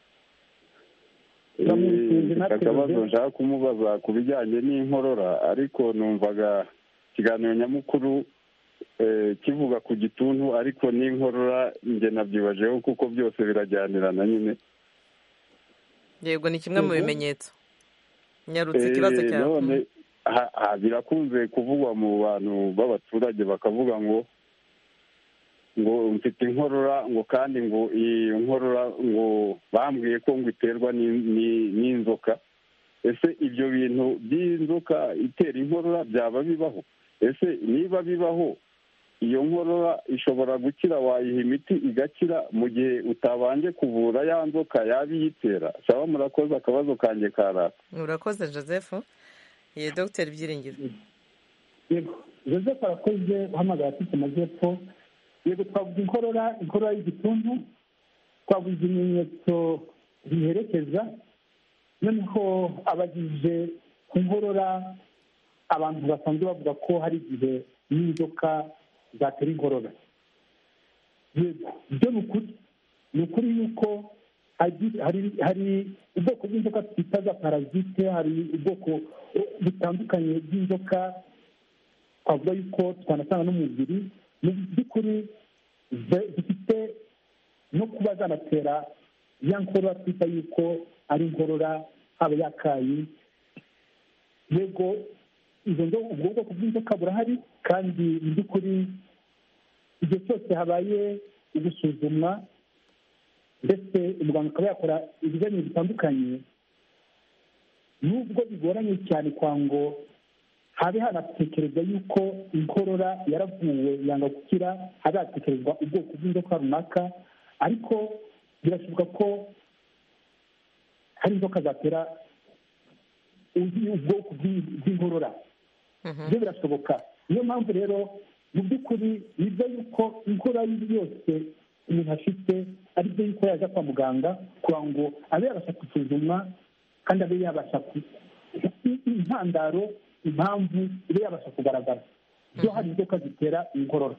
akabazo nshaka kumubaza ku bijyanye n'inkorora, ariko numvaga ikiganiro nyamukuru kivuga ku gituntu, ariko n'inkorora njye nabyibajeho kuko byose birajyanirana nyine. yego, ni kimwe mu bimenyetso. nyarutse ikibazo cyawe. none birakunze kuvugwa mu bantu b'abaturage, bakavuga ngo ngo mfite inkorora, ngo kandi ngo iyi nkorora ngo bambwiye ko ngo iterwa n'inzoka. ese ibyo bintu by'inzoka itera inkorora byaba bibaho? ese niba bibaho, iyo nkorora ishobora gukira, wayiha imiti igakira mu gihe utabanje kuvura ya nzoka yaba iyitera? saba murakoze, akabazo kanjye karaka. urakoze Joseph. ye Dr Byiringiro. yego, Joseph arakoze uhamagara afite Amajyepfo. yego, twavuga inkorora, inkorora y'igituntu, twavuga ibimenyetso biherekeza. noneho abagije ku nkorora, abantu basanzwe bavuga ko hari igihe n'inzoka zatera inkorora. yego, ibyo ni ukuri. ni ukuri yuko hari ubwoko bw'inzoka twita za parazite, hari ubwoko butandukanye bw'inzoka twavuga yuko twanasanga no mu mubiri. mu by'ukuri zifite no kuba zanatera ya nkorora twita yuko ari inkorora, haba yakayi. yego, izo ubwo bwoko bw'inzoka burahari, kandi mu by'ukuri igihe cyose habaye ugusuzumwa ndetse umuganga akaba yakora ibizamini bitandukanye, nubwo bigoranye cyane kwa ngo habe hanatekerezwa yuko inkorora yaravuwe yanga gukira, habe hatekerezwa ubwoko bw'inzoka runaka, ariko birashoboka ko hari inzoka zatera ubwoko bw'inkorora. ibyo birashoboka. niyo mpamvu rero mu by'ukuri nibyo yuko inkorora yose umuntu afite ari byo yuko yajya kwa muganga kugira ngo abe yabasha gusuzumwa, kandi abe yabasha intandaro, impamvu ibe yabasha kugaragara. byo hari inzoka zitera inkorora.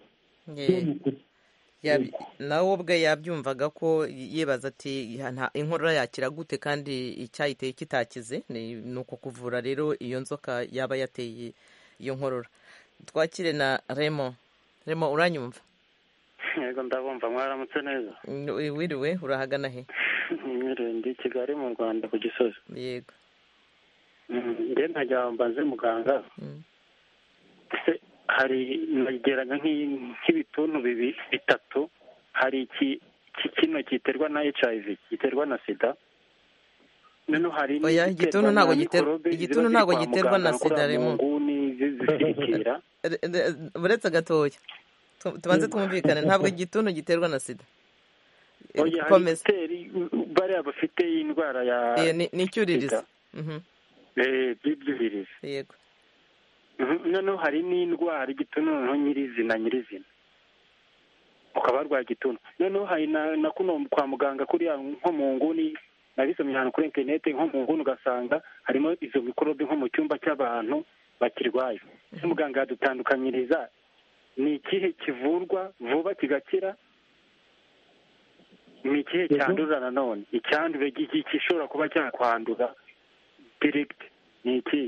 nawe ubwe yabyumvaga ko yibaza ati inkorora yakira gute kandi icyayiteye kitakize. ni uko kuvura rero iyo nzoka yaba yateye iyo nkorora. twakire na Remo. Remo uranyumva? yego ndabumva. mwaramutse neza? wiriwe, urahagana he? mwiriwe, ndi Kigali mu Rwanda ku Gisozi. yego. njye ntajya mbaze muganga, ese hari nageranya nk'ibituntu bibiri bitatu, hari iki kino giterwa na H I V, giterwa na sida, noneho hari igituntu ntabwo giterwa igituntu ntabwo giterwa na sida. Remo zisirikira uretse gatoya, tubanze twumvikane ntabwo igituntu giterwa na sida. oya hari igiteri bariya bafite indwara ya ni icyuririzi. eh by'ibyuririzi. Yego. noneho hari n'indwara igituntu noneho nyirizina nyirizina ukaba warwaye igituntu. noneho hari na kuno kwa muganga kuriya nko mu nguni nabisomye ahantu kuri interineti nko mu nguni ugasanga harimo izo mikorobe nko mu cyumba cy'abantu bakirwaye. muganga yadutandukanyiriza ni ikihe kivurwa vuba kigakira, ni ikihe cyandura nanone icyandure gishobora kuba cyakwandura direct ni iki?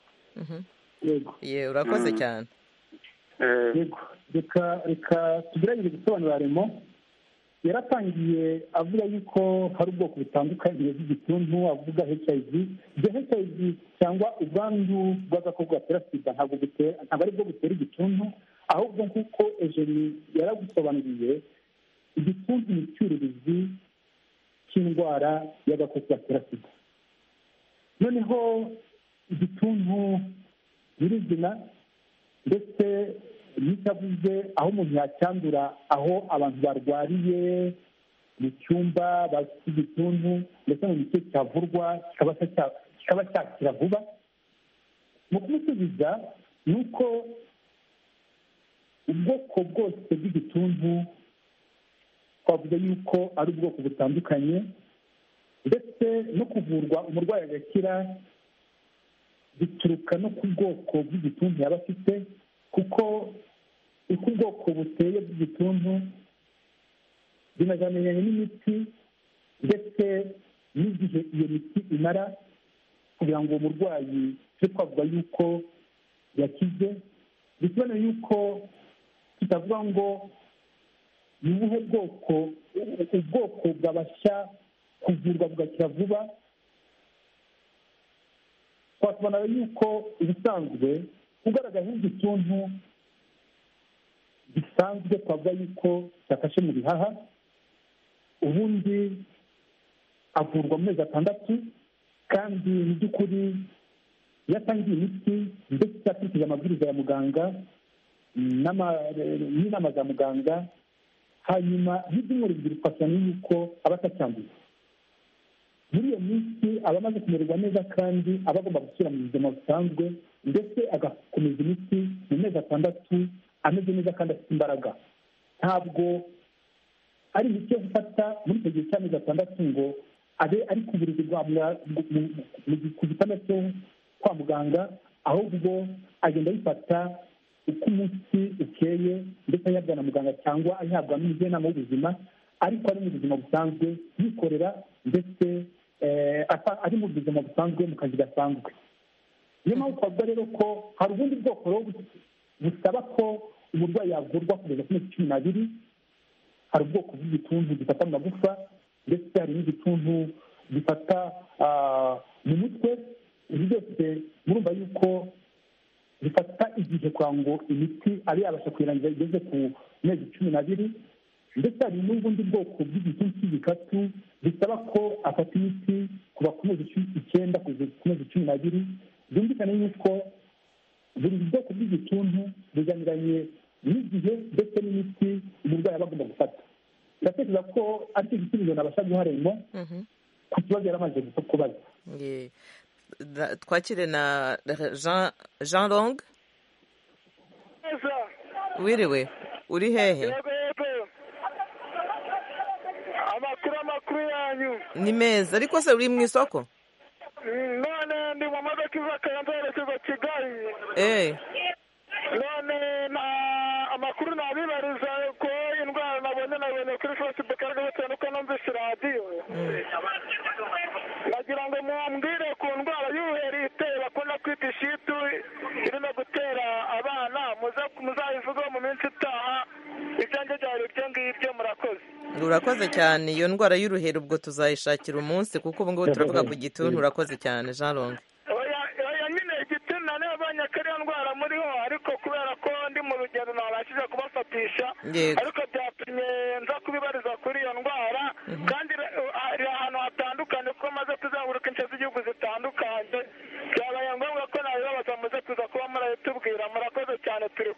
Ye urakoze cyane. Yego reka reka tugerageze gusobanura remo. Yaratangiye avuga yuko hari ubwoko butandukanye bw'igituntu, avuga H I V. ibyo H I V cyangwa ubwandu bw'agakoko gatera sida ntabwo ntabwo ari bwo butera igituntu, ahubwo nk'uko Eugenie yaragusobanuriye igituntu ni icyuririzi cy'indwara y'agakoko gatera sida. noneho igituntu nyirizina ndetse n'icyavuze aho umuntu yacyandura, aho abantu barwariye mu cyumba bafite igituntu ndetse mu gice cyavurwa kikaba cyakira vuba. mu kumusubiza ni uko ubwoko bwose bw'igituntu twavuze yuko ari ubwoko butandukanye, ndetse no kuvurwa umurwayi agakira bituruka no ku bwoko bw'igituntu yaba afite, kuko uko ubwoko buteye bw'igituntu binajyaniranye n'imiti ndetse n'igihe iyo miti imara kugira ngo umurwayi tujye twavuga yuko yakize. bisobanuye yuko tutavuga ngo ni ubuhe bwoko ubwoko bwabasha kuvurwa bugakira vuba. twasobanura yuko ibisanzwe ugaragaza igituntu gisanzwe twavuga yuko cyafashe mu bihaha, ubundi avurwa mu mezi atandatu, kandi mu by'ukuri iyo atangiye imiti ndetse akurikije amabwiriza ya muganga n'inama za muganga, hanyuma y'ibyumweru bibiri twasanga yuko aba atacyanduye. muri iyo minsi aba amaze kumererwa neza kandi aba agomba gusubira mu buzima busanzwe, ndetse agakomeza imiti mu mezi atandatu ameze neza kandi afite imbaraga. ntabwo ari imiti yo gufata muri icyo gihe cy'amezi atandatu ngo abe ari ku buriri ku gitanda cyo kwa muganga, ahubwo agenda ayifata uko umunsi ukeye, ndetse ayihabwa na muganga cyangwa ayihabwa n'umujyanama w'ubuzima, ariko ari mu buzima busanzwe yikorera ndetse ari mu buzima busanzwe mu kazi gasanzwe. niyo mpamvu twavuga rero ko hari ubundi bwoko busaba ko umurwayi yavurwa kugeza ku mezi cumi n'abiri. hari ubwoko bw'igituntu gifata mu magufa, ndetse hari n'igituntu gifata mu mutwe. ibi byose murumva yuko bifata igihe kugira ngo imiti abe yabasha kuyirangiza igeze ku mezi cumi n'abiri. ndetse hari n'ubundi bwoko bw'igituntu cy'igikatu bisaba ko afata imiti kuva ku mezi icyenda kugeza ku mezi cumi n'abiri. byumvikane yuko buri bwoko bw'igituntu bujyaniranye n'igihe ndetse n'imiti umurwayi aba agomba gufata. ndatekereza ko ari cyo gisubizo nabasha guha Remo ku kibazo yari amaze kubaza. twakire na Jean Jean Long. wiriwe uri hehe? amakuru amakuru yanyu ni meza, ariko se uri mu isoko? none ndi mu modoka iva Kayanza yerekeza Kigali. eh none na amakuru nabibariza ko indwara nabonye nabonye kuri Facebook ariko bitewe nuko numvise radiyo. nagira ngo mumbwire ku ndwara y'ubuheri iteye bakunda kwita ishitu irimo gutera abana, muzayivugaho mu minsi itaha. ibyanjye byari ibyo ngibyo, murakoze. urakoze cyane. iyo ndwara y'uruheri ubwo tuzayishakira umunsi, kuko ubu ngubu turavuga ku gituntu. urakoze cyane Jean Long. oya nyine igituntu nayo abanye ko ariyo ndwara muriho, ariko kubera ko ndi mu rugendo ntabashije kubafatisha, ariko byatumye nza kubibariza kuri iyo ndwara. kandi hari ahantu hatandukanye kuko maze kuzenguruka ince z'igihugu zitandukanye, byabaye ngombwa ko nabibabaza muze kuza kuba murabitubwira. murakoze cyane, turi kumwe.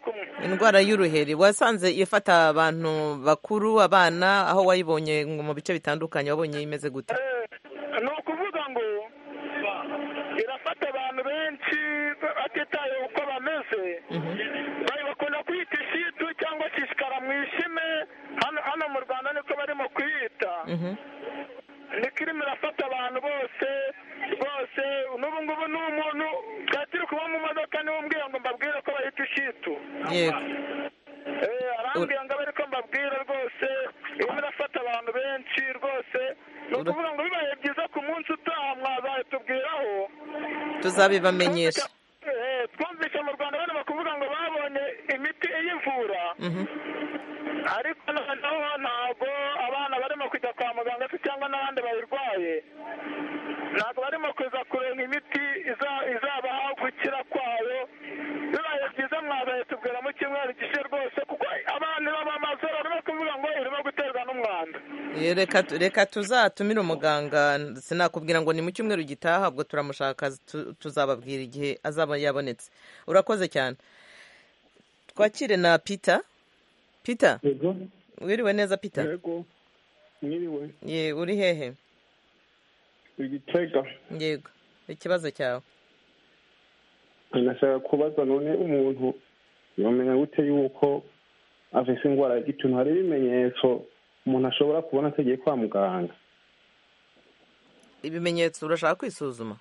indwara y'uruheri wasanze ifata abantu bakuru abana aho wayibonye mu bice bitandukanye wabonye imeze gute? ni ukuvuga ngo irafata abantu benshi batitaye uko bameze, bakunda kuyita ishitu cyangwa shishikara mu ishime, hano mu Rwanda niko barimo kuyita. niko irimo irafata abantu bose rwose. n'ubu ngubu ni umuntu twari turi kuba mu modoka niwe umbwira ngo mbabwire ko bahita ishitu. yego arambwira ngo abe ariko mbabwira rwose irimo irafata abantu benshi rwose. ni ukuvuga ngo bibaye byiza ku munsi utaha mwazabitubwiraho tuzabibamenyesha. twumvise mu Rwanda barimo kuvuga ngo babonye imiti iyivura, ariko noneho ntabwo abana barimo kujya kwa muganga se cyangwa n'abandi bayirwaye ntabwo barimo kuza kurenga imiti izabaha gukira kwayo. bibaye byiza mwazabitubwira mu cyumweru gishe rwose, kuko abantu b'amazoro barimo kuvuga ngo irimo guterwa n'umwanda. reka tuzatumire umuganga, sinakubwira ngo ni mu cyumweru gitaha, ubwo turamushaka tuzababwira igihe azaba yabonetse. urakoze cyane. twakire na Peter. Peter wiriwe neza Peter? yego mwiriwe. ye uri hehe? Igitega. yego ikibazo cyawe? nashaka kubaza none umuntu yamenya gute yuko afite indwara y'igituntu? hari ibimenyetso umuntu ashobora kubona atagiye kwa muganga? ibimenyetso urashaka kwisuzuma?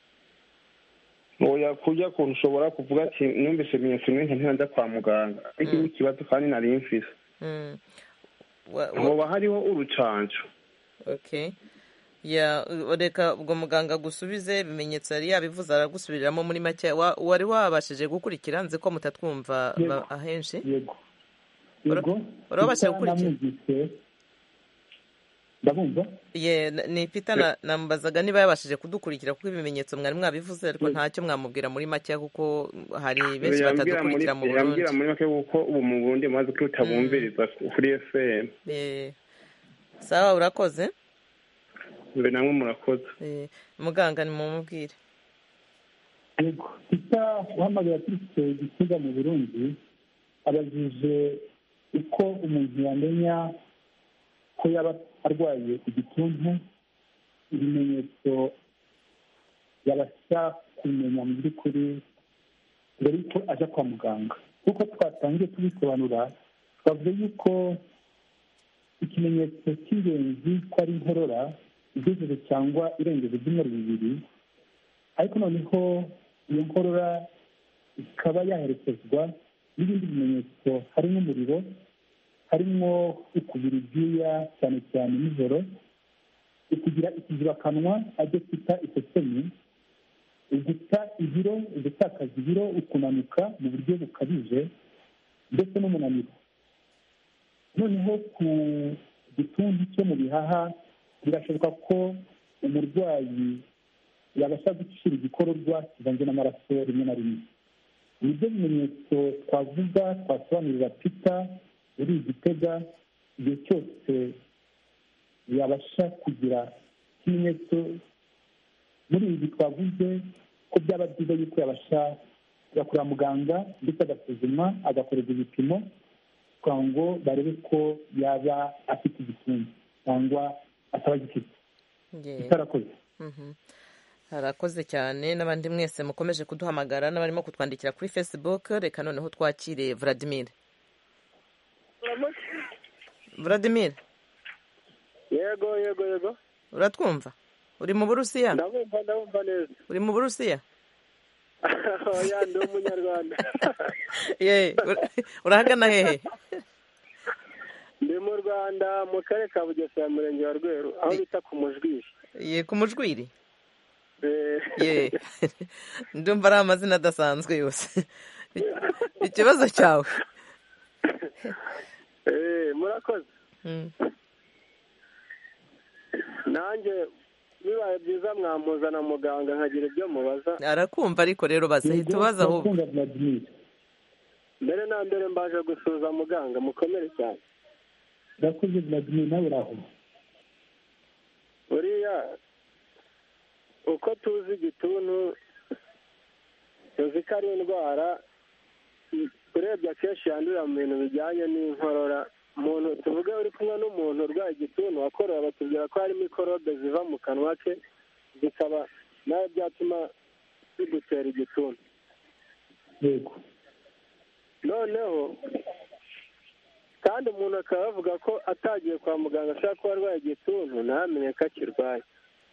oya kujya kuntu ushobora kuvuga ati numvise ibimenyetso bimwe ntiranjya kwa muganga, ariko mm. ikibazo kandi nari mfise mm. hoba hariho urucanco. okay ya reka ubwo muganga gusubize ibimenyetso yari yabivuze aragusubiriramo muri make. wari wabashije gukurikira? nzi ko mutatwumva ahenshi. yego yego urabashije gukurikira? ndabumva. ye ni Peter nambazaga niba yabashije kudukurikira, kuko ibimenyetso mwari mwabivuze ariko ntacyo mwamubwira muri make, kuko hari benshi batadukurikira mu Burundi. yambwira muri make kuko ubu mu Burundi maze ko utabumviriza kuri F M. eh sawa urakoze. mbe namwe murakoze. eh muganga ni mumubwire. yego Peter uhamagaye aturutse Gitega mu Burundi abajije uko umuntu yamenya ko yaba arwaye igituntu, ibimenyetso yabasha kumenya mu by'ukuri mbere yuko aja kwa muganga. kuko twatangiye tubisobanura twavuze yuko ikimenyetso cy'ingenzi ko ari inkorora igejeje cyangwa irengeje ibyumweru bibiri, ariko noneho iyo nkorora ikaba yaherekezwa n'ibindi bimenyetso harimo umuriro, harimo ukubira ibyuya cyane cyane nijoro, ukugira ikizibakanwa ajya kwita isesemi, uguta ibiro, ugutakaza ibiro, ukunanuka mu buryo bukabije, ndetse n'umunaniro. noneho ku gituntu cyo mu bihaha birashoboka ko umurwayi yabasha gucira igikororwa kivanze n'amaraso rimwe na rimwe. nibyo bimenyetso twavuga twasobanurira Peter uri Igitega, igihe cyose yabasha kugira ikimenyetso muri ibi twavuze ko byaba byiza yuko yabasha kujya kwa muganga ndetse agasuzuma agakorerwa ibipimo kugira ngo barebe ko yaba afite igituntu cyangwa ataba agifite. itarakoze. harakoze cyane. n'abandi mwese mukomeje kuduhamagara n'abarimo kutwandikira kuri Facebook. reka noneho twakire Vladimir. Vladimir. yego yego yego uratwumva? uri mu Burusiya? ndabumva ndabumva neza. uri mu Burusiya? oya ndi umunyarwanda. ye urahagana hehe? ndi mu Rwanda mu karere ka Bugesera mu murenge wa Rweru aho bita ku Mujwiri. ye ku Mujwiri? ye ndumva ari amazina adasanzwe yose. ikibazo cyawe? eh murakoze. nanjye bibaye byiza mwamuzana muganga nkagira ibyo mubaza. arakumva ariko rero bazahita ubaza ahubwo. mbere na mbere mbaje gusuza muganga mukomere cyane. urakoze Vladimir nawe uraho. uriya uko tuzi igituntu tuzi ko ari indwara urebye akenshi yandurira mu bintu bijyanye n'inkorora umuntu tuvuge uri kumwe n'umuntu urwaye igituntu wakorora batubwira ko hari mikorobe ziva mu kanwa ke zikaba nawe byatuma bigutera igituntu. yego noneho kandi umuntu akaba avuga ko atagiye kwa muganga ashobora kuba arwaye igituntu ntamenye ko akirwaye.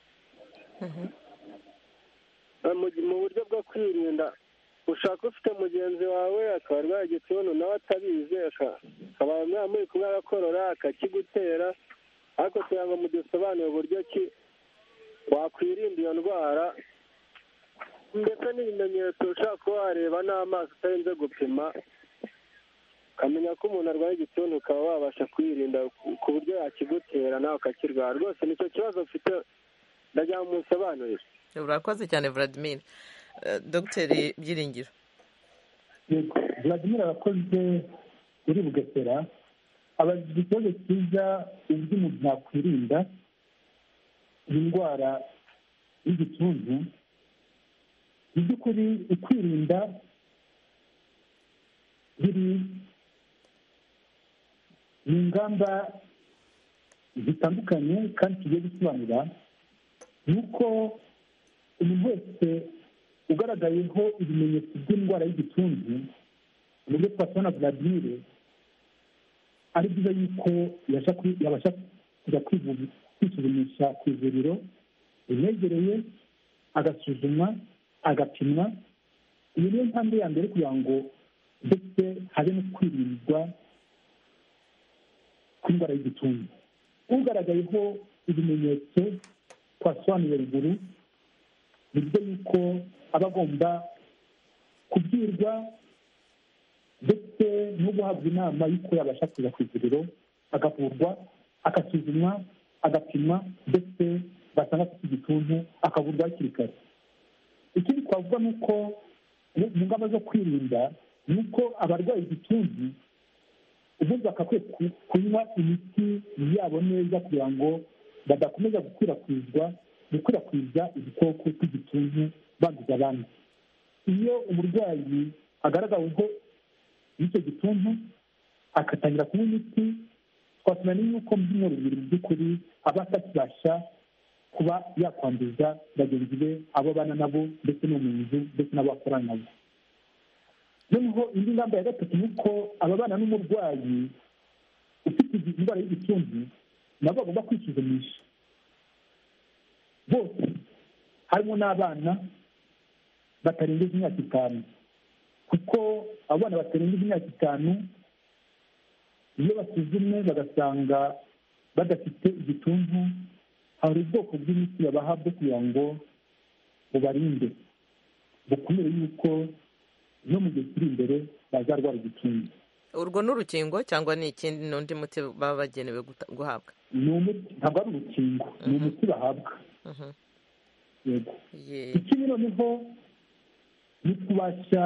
mu buryo bwo kwirinda ushaka ufite mugenzi wawe akaba arwaye igituntu nawe atabizi akaba muri kumwe agakorora akakigutera ariko kugira ngo mudusobanurire uburyo ki wakwirinda iyo ndwara ndetse n'ibimenyetso ushobora kuba wareba n'amaso utarinze gupima ukamenya ko umuntu arwaye igituntu ukaba wabasha kwirinda ku buryo yakigutera nawe ukakirwara. rwose nicyo kibazo ufite ndagira ngo musobanurire. urakoze cyane Vladimir. Dogiteri Byiringiro. yego Vladimir arakoze uri Bugesera abajije ikibazo cyiza uburyo umuntu yakwirinda indwara y'igituntu. mu by'ukuri ukwirinda biri mu ngamba zitandukanye kandi tugiye gusobanura ni uko umuntu wese ugaragayeho ibimenyetso by'indwara y'igituntu uburyo twasaba na Vladimir ari byiza yuko yabasha kujya kwisuzumisha ku ivuriro rimwegereye agasuzumwa agapimwa. iyo niyo ntambwe ya mbere kugira ngo ndetse habe no kwirindwa kw'indwara y'igituntu. ugaragayeho ibimenyetso twasobanuye ruguru ni byo yuko aba agomba kubwirwa ndetse no guhabwa inama y'uko yabasha kuza ku ivuriro agavurwa agasuzumwa agapimwa ndetse basanga afite igituntu akavurwa hakiri kare. ikindi twavuga ni uko mu ngamba zo kwirinda ni uko abarwaye igituntu ubundi bakakwiye kunywa imiti yabo neza kugira ngo badakomeza gukwirakwizwa gukwirakwiza udukoko tw'igituntu banduza abandi. iyo umurwayi agaragaweho n'icyo gituntu agatangira kunywa imiti twasomera yuko mu byumweru bibiri mu by'ukuri aba atakibasha kuba yakwanduza bagenzi be abo abana nabo ndetse no mu nzu ndetse n'abo akorana nabo. noneho indi ngamba ya gatatu ni uko ababana n'umurwayi ufite indwara y'igituntu nabo bagomba kwisuzumisha bose harimo n'abana batarengeje imyaka itanu kuko abo bana batarengeje imyaka itanu iyo basuzumwe bagasanga badafite igituntu hari ubwoko bw'imiti babaha bwo kugira ngo bubarinde bukumire yuko no mu gihe kiri imbere bazarwara igituntu. urwo ni urukingo cyangwa ni ikindi n'undi muti baba bagenewe guhabwa? ntabwo ari urukingo ni umuti bahabwa. yego ikindi noneho ni kubasha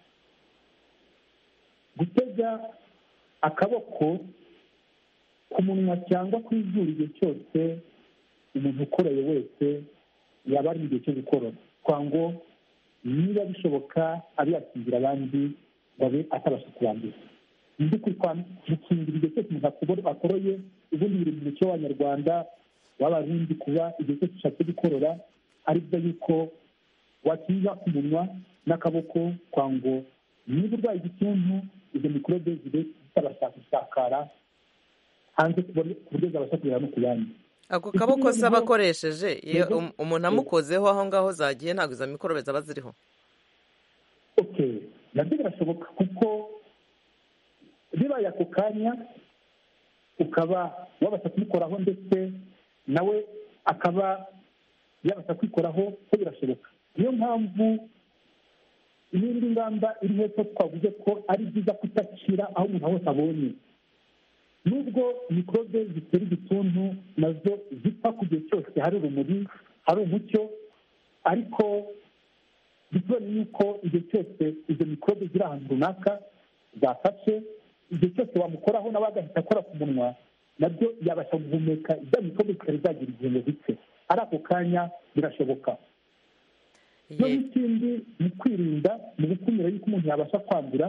gutega akaboko ku munwa cyangwa ku izuru igihe cyose umuntu ukoreye wese yaba ari mu gihe cyo gukorora kwa ngo niba bishoboka abe yakingira abandi babe atabasha kubanduza. mu by'ukuri gukingira igihe cyose umuntu akoroye ubundi biri mu muco w'abanyarwanda w'abarundi kuba igihe cyose ushatse gukorora ari byo yuko wakinga ku munwa n'akaboko kwa ngo niba urwaye igituntu izo mikorobe zibe zitabasha gusakara hanze ku buryo zabasha kugera no ku bandi. ako kaboko se aba akoresheje iyo umuntu amukozeho aho ngaho zagiye ntabwo izo mikorobe zaba ziriho? oke nabyo birashoboka kuko bibaye ako kanya ukaba wabasha kubikoraho ndetse nawe akaba yabasha kwikoraho ko birashoboka. niyo mpamvu n'indi ngamba iri hepfo twavuze ko ari byiza kutakira aho umuntu hose abonye. nubwo mikorobe zitera igituntu nazo zipfa ku gihe cyose hari urumuri hari umucyo ariko bisobanuye yuko igihe cyose izo mikorobe ziri ahantu runaka zafashe igihe cyose wamukoraho nawe agahita akora ku munwa nabyo yabasha guhumeka ibya mikorobe zitari zagira igihe ngo zipfe ari ako kanya birashoboka. no n'ikindi mu kwirinda mu gukumira yuko umuntu yabasha kwandura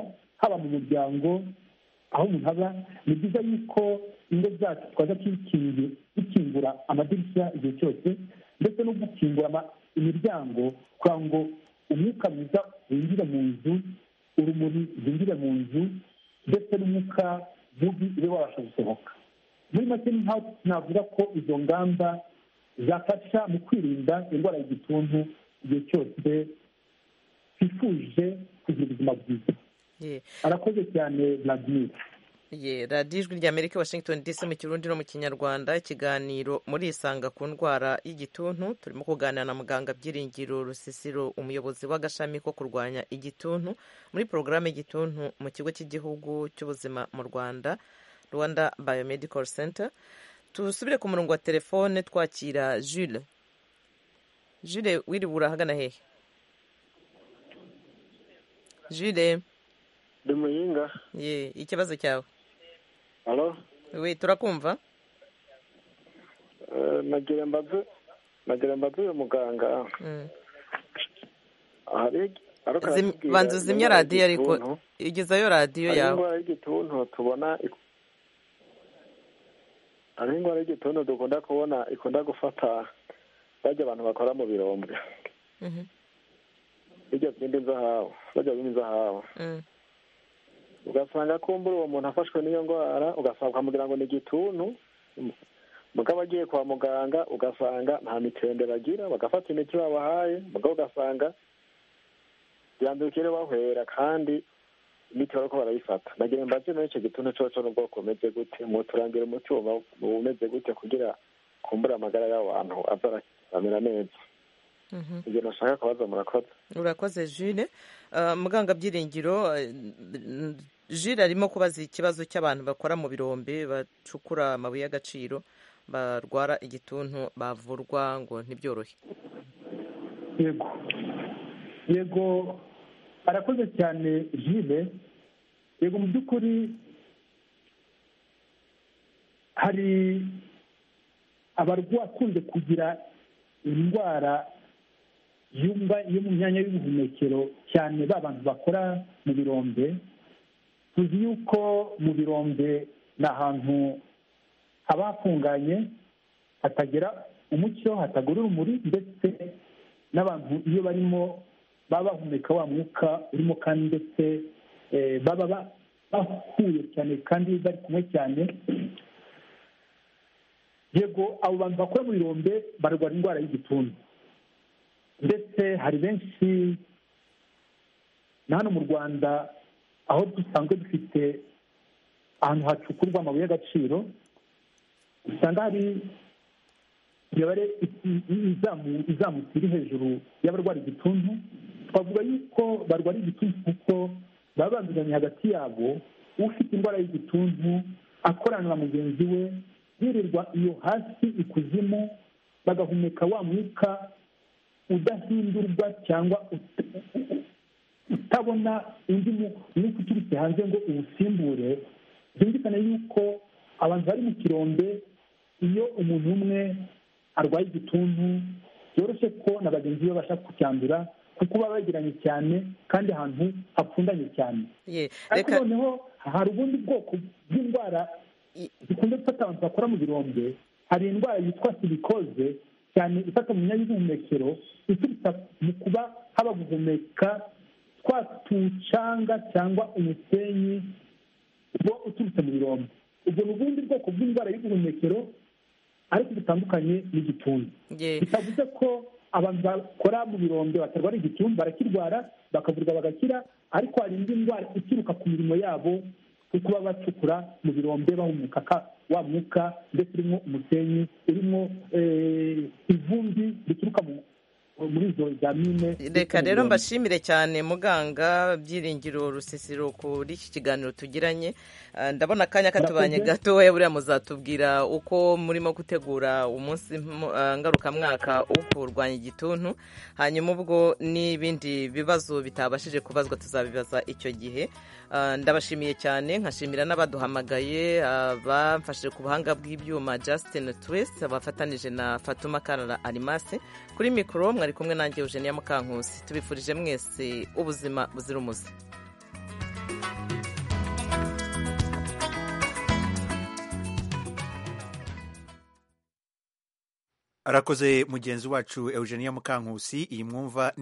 haba mu muryango aho umuntu aba. Ni byiza yuko ingo zacu twaza dukingura amadirishya igihe cyose, ndetse no gukingura imiryango kugira ngo umwuka mwiza winjire mu nzu, urumuri rwinjire mu nzu, ndetse n'umwuka mubi ube wabasha gusohoka. Muri make navuga ko izo ngamba zafasha mu kwirinda indwara y'igituntu igihe cyose twifuje kugira ubuzima bwiza. Arakoze cyane Vladimir. radiyo ijwi ry'Amerika Washington D C mu kirundi no mu kinyarwanda, ikiganiro muri isanga ku ndwara y'igituntu. Turimo kuganira na muganga Byiringiro Rusisiro, umuyobozi w'agashami ko kurwanya igituntu muri porogaramu y'igituntu mu kigo cy'igihugu cy'ubuzima mu Rwanda, Rwanda Biomedical Center. Tusubire ku murongo wa telefone twakira Jules. Jules, wiriwe urahagana hehe? Jules, ndi Muyinga. Ye, ikibazo cyawe? Halo? We, turakumva? Uh, nagira mbaze nagira mbaze uyu muganga. Mm. Hari Zim, banza uzimya radiyo ariko igezayo radiyo yawe. Indwara y'igituntu tubona ari indwara y'igituntu dukunda kubona ikunda gufata bajya abantu bakora mu birombe. Mhm. Bijya bindi nzahawe, bajya bindi nzahawe. Mhm. Ugasanga kumbura uwo muntu afashwe n'iyo ndwara, ugasanga ukamugira ngo ni igituntu, mugabo agiye kwa muganga ugasanga nta mitende bagira, bagafata imiti babahaye, mugabo ugasanga byandukire bahwera kandi imiti bariko barayifata. Nagira mbaze n'icyo gituntu coco n'ubwoko umeze gute, mu turangira umuti uba umeze gute kugira kumbura amagara y'abantu aza amera neza. Mhm. Ibyo nashaka kubaza. Murakoze. Urakoze Jules. Uh, muganga Byiringiro, uh, Jules arimo kubaza ikibazo cy'abantu bakora mu birombe bacukura amabuye y'agaciro barwara igituntu bavurwa ngo ntibyorohe. Yego yego arakoze cyane Jules. Yego mu by'ukuri hari abarwayi akunze kugira indwara yumva yo mu myanya y'ubuhumekero, cyane ba bantu bakora mu birombe. Tuzi yuko mu birombe ni ahantu haba hafunganye, hatagera umucyo, hatagura urumuri, ndetse n'abantu iyo barimo baba bahumeka wa mwuka urimo, kandi ndetse baba bahuye cyane kandi bari kumwe cyane. Yego abo bantu bakora mu birombe barwara indwara y'igituntu, ndetse hari benshi na hano mu Rwanda aho dusanzwe dufite ahantu hacukurwa amabuye y'agaciro, usanga hari imibare izamutse iri hejuru y'abarwara igituntu. Twavuga yuko barwara igituntu kuko baba banduzanya hagati yabo. Ufite indwara y'igituntu akorana na mugenzi we, birirwa iyo hasi ikuzimu, bagahumeka wa mwuka udahindurwa cyangwa utabona undi mwuka uturutse hanze ngo uwusimbure. Byumvikane yuko abantu bari mu kirombe, iyo umuntu umwe arwaye igituntu byoroshye ko na bagenzi be bashaka kucyandura, kuko baba begeranye cyane kandi ahantu hapfundanye cyane. Ariko noneho hari ubundi bwoko bw'indwara zikunze gufata abantu bakora mu birombe. Hari indwara yitwa silikoze, cyane ifata mu myanya y'ubuhumekero, iturutse mu kuba haba guhumeka twa tucanga cyangwa umusenyi uba uturutse mu birombe. ubwo ni ubundi bwoko bw'indwara y'ubuhumekero ariko bitandukanye n'igituntu. bitavuze ko abantu bakora mu birombe batarwara igituntu, barakirwara bakavurwa bagakira, ariko hari indi ndwara ituruka ku mirimo yabo kuko baba bacukura mu birombe bahumeka wa mwuka, ndetse urimo umusenyi, urimo ivumbi rituruka mu muri izo zamine. Reka rero mbashimire cyane muganga Byiringiro Rusisiro kuri iki kiganiro tugiranye. Ndabona akanya katubanye gatoya, buriya muzatubwira uko murimo gutegura umunsi ngarukamwaka wo kurwanya igituntu, hanyuma ubwo n'ibindi bibazo bitabashije kubazwa tuzabibaza icyo gihe. Ndabashimiye cyane, nkashimira n'abaduhamagaye, bamfashije ku buhanga bw'ibyuma Justin Twist, bafatanije na Fatuma Karara Arimase. Kuri mikoro mwari kumwe nanjye Eugenia Mukankusi. Tubifurije mwese ubuzima buzira umuze. arakoze mugenzi wacu Eugenia Mukankusi. iyi mwumva